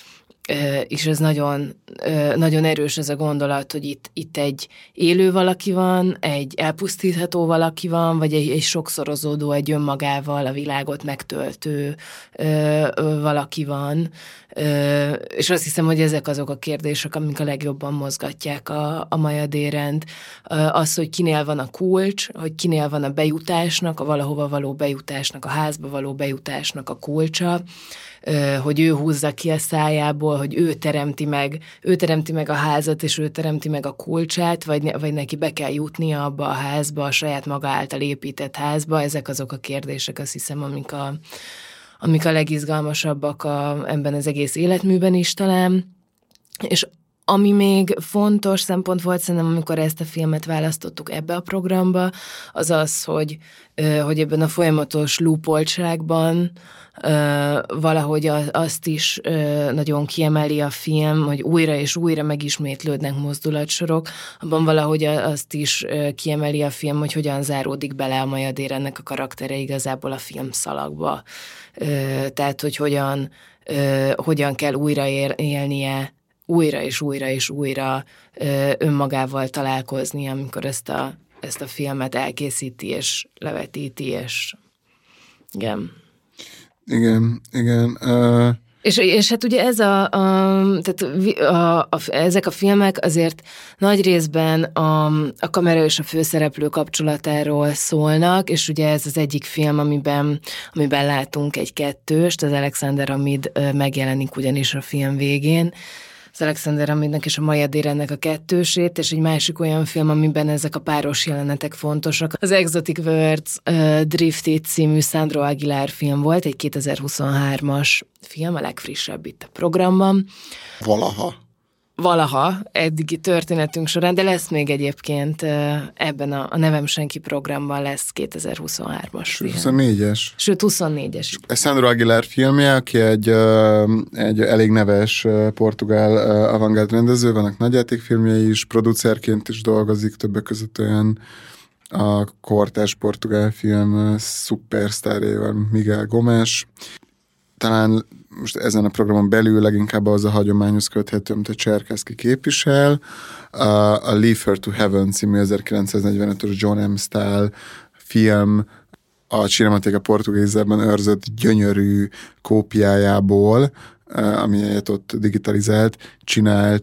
és ez nagyon, nagyon erős ez a gondolat, hogy itt egy élő valaki van, egy elpusztítható valaki van, vagy egy sokszorozódó, egy önmagával a világot megtöltő valaki van. És azt hiszem, hogy ezek azok a kérdések, amik a legjobban mozgatják a Majadérend. Az, hogy kinél van a kulcs, hogy kinél van a bejutásnak, a valahova való bejutásnak, a házba való bejutásnak a kulcsa, hogy ő húzza ki a szájából, hogy ő teremti meg a házat, és ő teremti meg a kulcsát, vagy neki be kell jutnia abba a házba, a saját maga által épített házba. Ezek azok a kérdések, azt hiszem, amik a legizgalmasabbak ebben az egész életműben is talán. És ami még fontos szempont volt szerintem, amikor ezt a filmet választottuk ebbe a programba, az az, hogy ebben a folyamatos loopoltságban valahogy azt is nagyon kiemeli a film, hogy újra és újra megismétlődnek mozdulatsorok, abban valahogy azt is kiemeli a film, hogy hogyan záródik bele a Majadérennek a karaktere igazából a filmszalagba. Tehát, hogy hogyan kell újra élnie, újra és újra és újra önmagával találkozni, amikor ezt a filmet elkészíti és levetíti, és igen. Igen. És hát ugye ezek a filmek azért nagy részben a kamera és a főszereplő kapcsolatáról szólnak, és ugye ez az egyik film, amiben látunk egy kettőst, az Alexander Hamid megjelenik ugyanis a film végén, az Alexander Hamidnak és a Majadérennek a kettősét, és egy másik olyan film, amiben ezek a páros jelenetek fontosak. Az Exotic Words Drifted című Sandro Aguilar film volt, egy 2023-as film, a legfrissebb itt a programban. Valaha eddigi történetünk során, de lesz még egyébként ebben a Nevem Senki programban lesz 2023-as film.
24-es.
Sőt, 24-es.
Ez Sandro Aguilar filmje, aki egy elég neves portugál avantgárd rendező, vannak nagyjátékfilmjei is, producerként is dolgozik, többek között olyan a kortárs portugál film szupersztárjával, Miguel Gomes. Talán most ezen a programon belül leginkább az a hagyományhoz köthető, amit a Cserkászki képvisel. A Leave Her to Heaven című 1945-ös John M. Stahl film a Cinemateca Portuguesa-ban őrzött gyönyörű kópiájából, amelyet ott digitalizált, csinált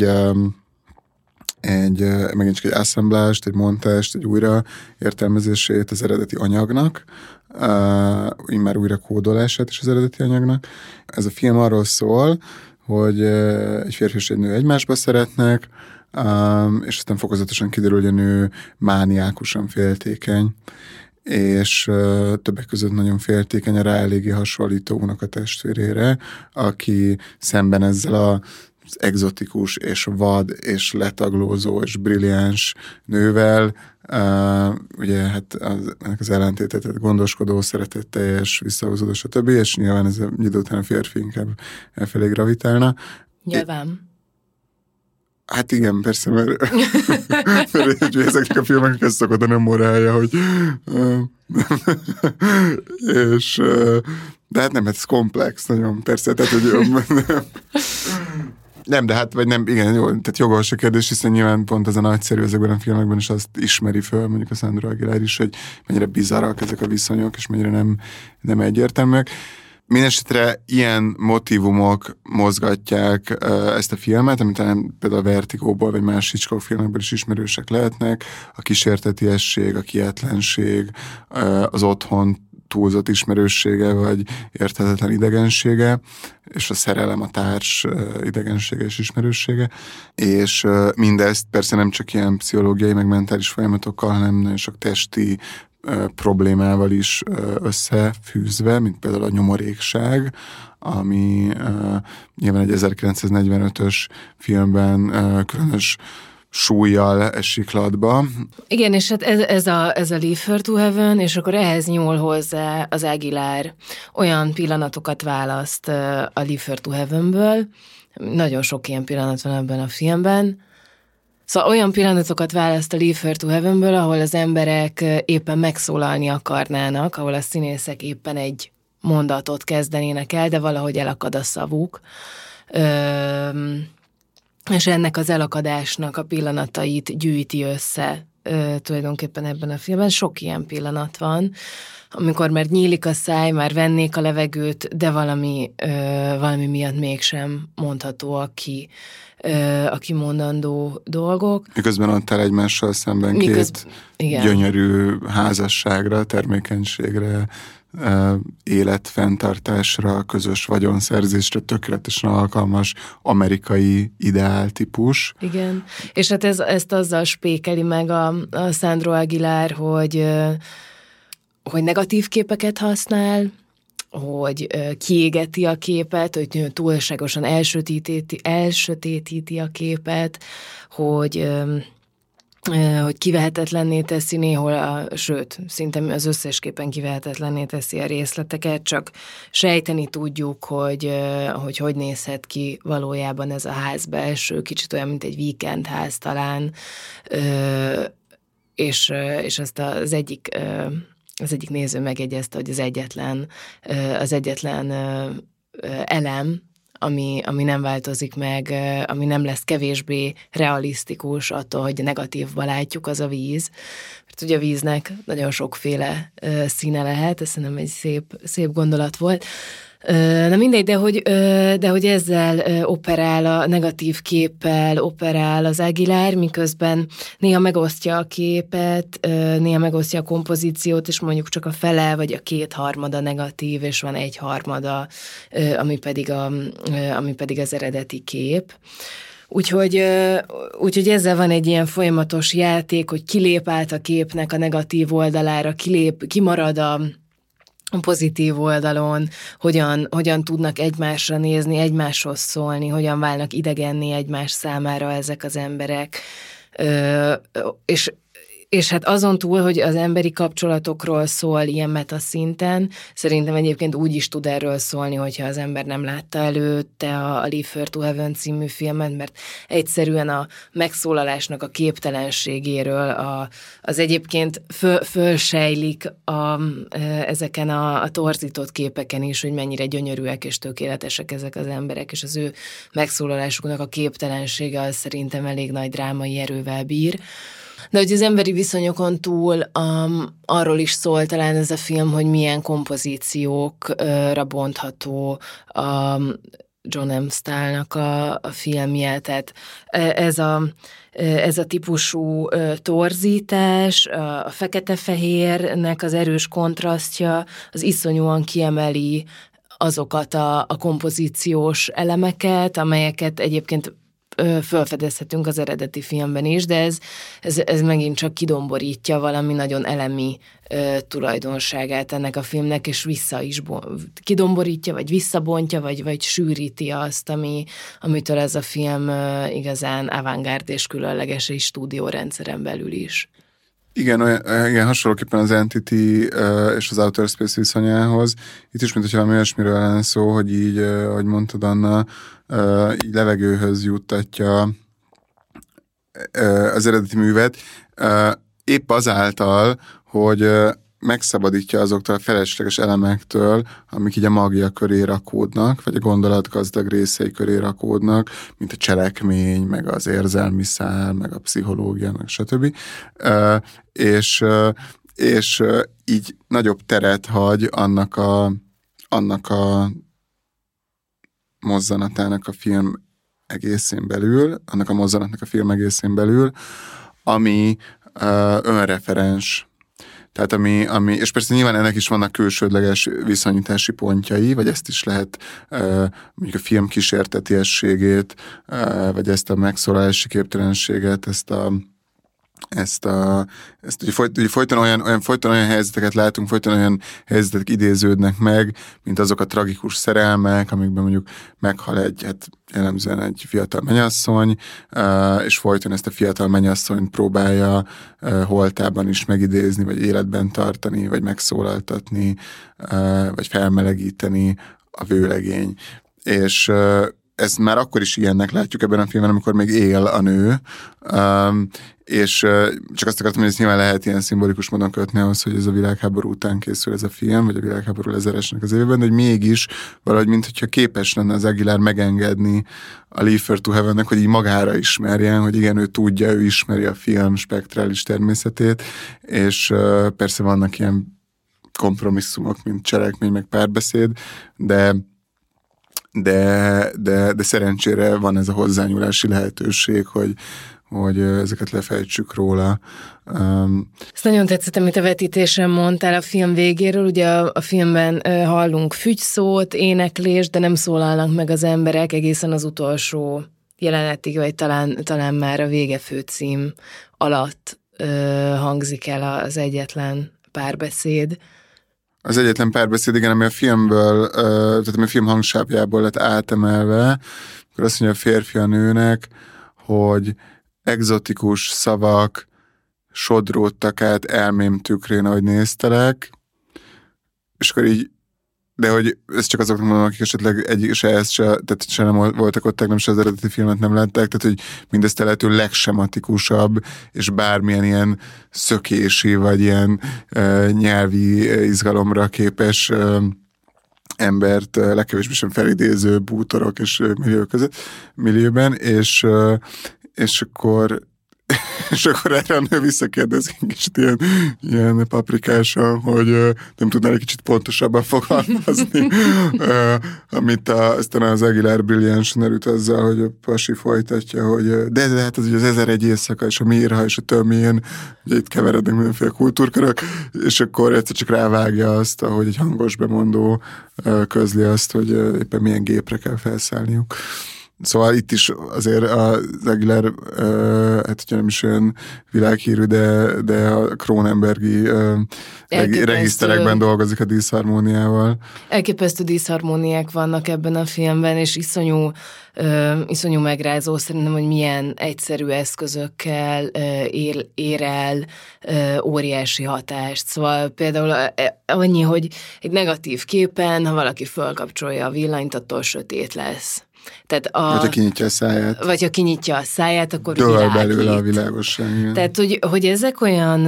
megint csak egy assemblást, egy montást, egy újraértelmezését az eredeti anyagnak, immár újra kódolását is az eredeti anyagnak. Ez a film arról szól, hogy egy férfi és egy nő egymásba szeretnek, és aztán fokozatosan kiderül, hogy a nő mániákusan féltékeny, és többek között nagyon féltékeny a rá eléggé hasonlító unokatestvérére, aki szemben ezzel az egzotikus és vad és letaglózó és brilliáns nővel, ugye hát ennek az ellentétet gondoskodó, szeretetteljes, visszahúzódó, stb. És nyilván ez egy idő után a férfi inkább elfelé gravitálna.
Nyilván.
Hát igen, persze, mert ezeknek a filmeknek ez szokott a nem morálja, hogy és de hát nem, ez komplex nagyon, persze, tehát, hogy nem, de hát, vagy nem, igen, jó, tehát jogos a kérdés, hiszen nyilván pont ez a nagyszerű ezekben a filmekben, és azt ismeri föl mondjuk a Sandro Aguilar is, hogy mennyire bizarrak ezek a viszonyok, és mennyire nem egyértelműek. Mindenesetre ilyen motívumok mozgatják ezt a filmet, amit talán például a Vertigóból, vagy más Hitchcock filmekből is ismerősek lehetnek, a kísértetiesség, a kietlenség, az otthon túlzott ismerőssége, vagy érthetetlen idegensége, és a szerelem, a társ idegensége és ismerőssége. És mindezt persze nem csak ilyen pszichológiai, meg mentális folyamatokkal, hanem nagyon sok testi problémával is összefűzve, mint például a nyomorékság, ami nyilván egy 1945-ös filmben különös súlyjal esik latba.
Igen, és hát ez a Leave Her to Heaven, és akkor ehhez nyúl hozzá az Aguilar. Olyan pillanatokat választ a Leave Her to Heavenből, nagyon sok ilyen pillanat van ebben a filmben, szóval olyan pillanatokat választ a Leave Her to Heavenből, ahol az emberek éppen megszólalni akarnának, ahol a színészek éppen egy mondatot kezdenének el, de valahogy elakad a szavuk. és ennek az elakadásnak a pillanatait gyűjti össze tulajdonképpen ebben a filmben. Sok ilyen pillanat van, amikor már nyílik a száj, már vennék a levegőt, de valami miatt mégsem mondhatóak ki a kimondandó dolgok.
Miközben ott áll egymással szemben két gyönyörű házasságra, termékenységre, életfenntartásra, közös vagyonszerzésre tökéletesen alkalmas amerikai ideáltípus.
Igen, és hát ezt azzal spékeli meg a Sandro Aguilar, hogy negatív képeket használ, hogy kiégeti a képet, hogy túlságosan elsötétíti a képet, hogy kivehetetlenné teszi néhol, sőt, szinte az összes képen kivehetetlenné teszi a részleteket, csak sejteni tudjuk, hogy nézhet ki valójában ez a ház belső, kicsit olyan, mint egy víkendház talán, és azt az egyik néző megjegyezte, hogy az egyetlen elem, ami nem változik meg, ami nem lesz kevésbé realisztikus attól, hogy negatívba látjuk, az a víz. Mert ugye a víznek nagyon sokféle színe lehet, ez szerintem egy szép gondolat volt. Na mindegy, de hogy ezzel operál, a negatív képpel operál az Aguilar, miközben néha megosztja a képet, néha megosztja a kompozíciót, és mondjuk csak a fele vagy a 2/3 negatív, és van 1/3, ami pedig az eredeti kép. Úgyhogy ezzel van egy ilyen folyamatos játék, hogy kilép át a képnek a negatív oldalára, kimarad a pozitív oldalon, hogyan tudnak egymásra nézni, egymáshoz szólni, hogyan válnak idegenné egymás számára ezek az emberek. És hát azon túl, hogy az emberi kapcsolatokról szól ilyen metaszinten, szerintem egyébként úgy is tud erről szólni, hogyha az ember nem látta előtte a Leave Her to Heaven című filmet, mert egyszerűen a megszólalásnak a képtelenségéről az egyébként fölsejlik ezeken a torzított képeken is, hogy mennyire gyönyörűek és tökéletesek ezek az emberek, és az ő megszólalásuknak a képtelensége az szerintem elég nagy drámai erővel bír. De hogy az emberi viszonyokon túl arról is szól talán ez a film, hogy milyen kompozíciókra bontható a John M. Stahl-nak a filmje, tehát ez a típusú torzítás, a fekete-fehérnek az erős kontrasztja, az iszonyúan kiemeli azokat a kompozíciós elemeket, amelyeket egyébként felfedezhetünk az eredeti filmben is, de ez megint csak kidomborítja valami nagyon elemi tulajdonságát ennek a filmnek, és vissza is kidomborítja, vagy visszabontja, vagy sűríti azt, amitől ez a film igazán avantgárd és különleges és stúdiórendszeren belül is.
Igen, hasonlóképpen az Entity és az Outer Space viszonyához. Itt is, mint hogyha valami olyasmiről lenne szó, hogy így, ahogy mondtad, Anna, így levegőhöz juttatja az eredeti művet, épp azáltal, hogy megszabadítja azoktól a felesleges elemektől, amik így a magja köré rakódnak, vagy a gondolatgazdag részei köré rakódnak, mint a cselekmény, meg az érzelmi szál, meg a pszichológia, meg stb. És így nagyobb teret hagy annak a mozzanatának a film egészén belül, annak a mozzanatnak a film egészén belül, ami önreferens. Tehát ami, és persze nyilván ennek is vannak külsődleges viszonyítási pontjai, vagy ezt is lehet mondjuk a film kísértetiességét, vagy ezt a megszólalási képtelenséget, ezt ugye folyton olyan helyzeteket látunk, folyton olyan helyzetek idéződnek meg, mint azok a tragikus szerelmek, amikben mondjuk meghal jellemzően egy fiatal mennyasszony, és folyton ezt a fiatal mennyasszonyt próbálja holtában is megidézni, vagy életben tartani, vagy megszólaltatni, vagy felmelegíteni a vőlegény. És ezt már akkor is ilyennek látjuk ebben a filmben, amikor még él a nő, és csak azt akartam, hogy ezt nyilván lehet ilyen szimbolikus módon kötni ahhoz, hogy ez a világháború után készül ez a film, vagy a világháború lezárásának az évben, de hogy mégis valahogy, mintha képes lenne az Aguilar megengedni a Leave Her to Heavennek, hogy így magára ismerjen, hogy igen, ő tudja, ő ismeri a film spektrális természetét, és persze vannak ilyen kompromisszumok, mint cselekmény, meg párbeszéd, de szerencsére van ez a hozzányúlási lehetőség, hogy ezeket lefejtsük róla.
Ezt nagyon tetszett, amit a vetítésen mondtál a film végéről. Ugye a filmben hallunk fügyszót, éneklést, de nem szólalnak meg az emberek egészen az utolsó jelenetig, vagy talán már a vége főcím alatt hangzik el az egyetlen párbeszéd.
Az egyetlen párbeszéd, igen, ami a filmből, tehát ami a film hangsápjából lett átemelve, akkor azt mondja a férfi a nőnek, hogy egzotikus szavak sodródtak át elmém tükrén, ahogy néztelek, és akkor így, de hogy ez csak azoknak mondom, akik esetleg tehát se nem voltak ott, nem se az eredeti filmet nem látták, tehát hogy mindezt a lehető legsematikusabb, és bármilyen ilyen szökési, vagy ilyen nyelvi izgalomra képes embert legkevésbé sem felidéző bútorok és millióben, és akkor erre a nő visszakérdezik, és ilyen paprikásan, hogy nem tudnál egy kicsit pontosabban fogalmazni, amit aztán az Aguilar brilliánsan elüt azzal, hogy a pasi folytatja, hogy de hát az ugye az 1001 éjszaka, és a Mirha, és a Tömén, ugye itt keverednek mindenféle kultúrkörök, és akkor egyszer csak rávágja azt, ahogy egy hangos bemondó közli azt, hogy éppen milyen gépre kell felszállniuk. Szóval itt is azért az Aguilar, hát ugye nem is olyan világhírű, de a Cronenbergi regiszterekben dolgozik a diszharmóniával.
Elképesztő diszharmóniák vannak ebben a filmben, és iszonyú megrázó szerintem, hogy milyen egyszerű eszközökkel ér el óriási hatást. Szóval például annyi, hogy egy negatív képen, ha valaki fölkapcsolja a villanyt, attól sötét lesz. Tehát
vagy ha kinyitja a száját.
Vagy ha kinyitja a száját, akkor
dől belőle a világosság. Igen.
Tehát, hogy ezek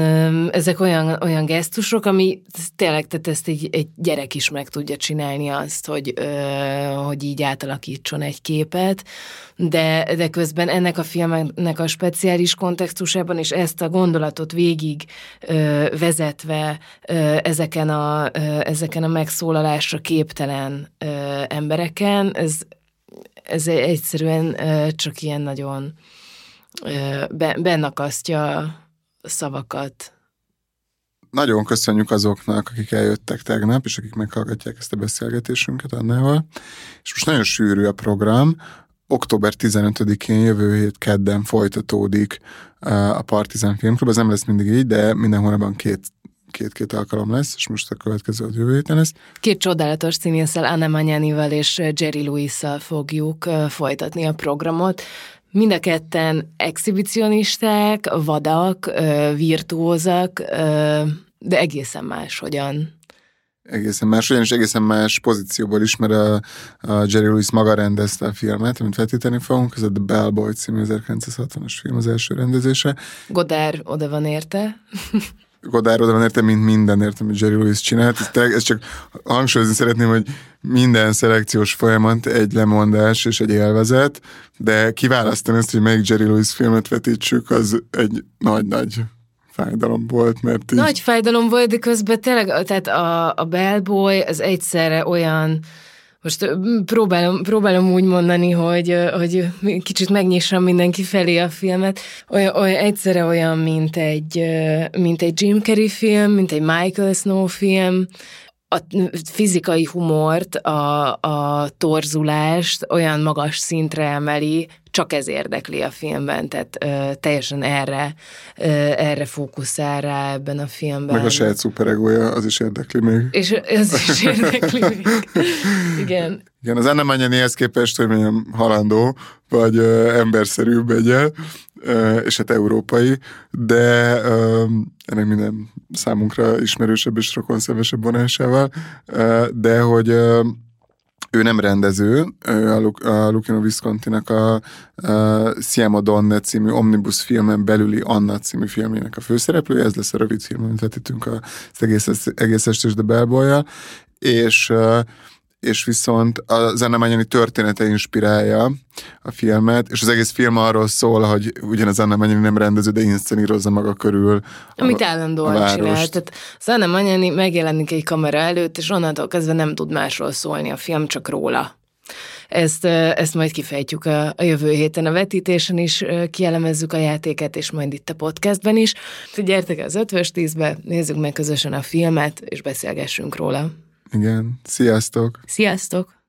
olyan gesztusok, ami tényleg, tehát ezt egy gyerek is meg tudja csinálni azt, hogy így átalakítson egy képet, de közben ennek a filmnek a speciális kontextusában, és ezt a gondolatot végig vezetve ezeken a megszólalásra képtelen embereken, ez egyszerűen csak ilyen nagyon bennakasztja a szavakat.
Nagyon köszönjük azoknak, akik eljöttek tegnap, és akik meghallgatják ezt a beszélgetésünket Annával. És most nagyon sűrű a program. Október 15-én jövő hét kedden folytatódik a Partizán Filmklub. Ez nem lesz mindig így, de minden hónapban két alkalom lesz, és most a következő jövő héten lesz. Két
csodálatos színésszel, Anna Magnanival és Jerry Lewis-szal fogjuk folytatni a programot. Mind a ketten exhibicionisták, vadak, virtuózak, de egészen máshogyan.
Egészen máshogyan, és egészen más pozícióból is, mert a Jerry Lewis maga rendezte a filmet, amit vetíteni fogunk, ez a The Bellboy című 1960-as film az első rendezése.
Godard oda van érte.
Godard oda van érte, mint mindenért, amit Jerry Lewis csinált. Ez csak hangsúlyozni szeretném, hogy minden szelekciós folyamat egy lemondás és egy élvezet, de kiválasztani ezt, hogy melyik Jerry Lewis filmet vetítsük, az egy nagy fájdalom volt, mert így...
Nagy fájdalom volt, de közben tényleg, tehát a Bellboy az egyszerre olyan... Most próbálom úgy mondani, hogy kicsit megnyissam mindenki felé a filmet. Egyszerre olyan, mint egy Jim Carrey film, mint egy Michael Snow film. A fizikai humort, a torzulást olyan magas szintre emeli, csak ez érdekli a filmben, tehát teljesen erre fókuszál rá ebben a filmben.
Meg a saját szuperegója, az is érdekli még.
És az is érdekli még. Igen.
Igen, az Anna Magnanihez képest, hogy mondjam, halandó, vagy emberszerűbb egyel, és hát európai, de ennek minden számunkra ismerősebb és rokonszenvesebb vonásával, de hogy ő nem rendező, ő a Luchino Viscontinak a Siamo Donne című omnibus filmen belüli Anna című filmének a főszereplője, ez lesz a rövid film, amit vetítünk az egész estés de Bellboy-jal, és viszont az Anna Magnani története inspirálja a filmet, és az egész film arról szól, hogy ugyanaz Anna Magnani nem rendező, de inszenírozza maga körül
amit állandóan csinál. Tehát az Anna Magnani megjelenik egy kamera előtt, és onnantól kezdve nem tud másról szólni a film, csak róla. Ezt majd kifejtjük a jövő héten a vetítésen is, kielemezzük a játéket, és majd itt a podcastben is. Gyertek az 5-10-be, nézzük meg közösen a filmet, és beszélgessünk róla.
Igen, sziasztok!
Sziasztok!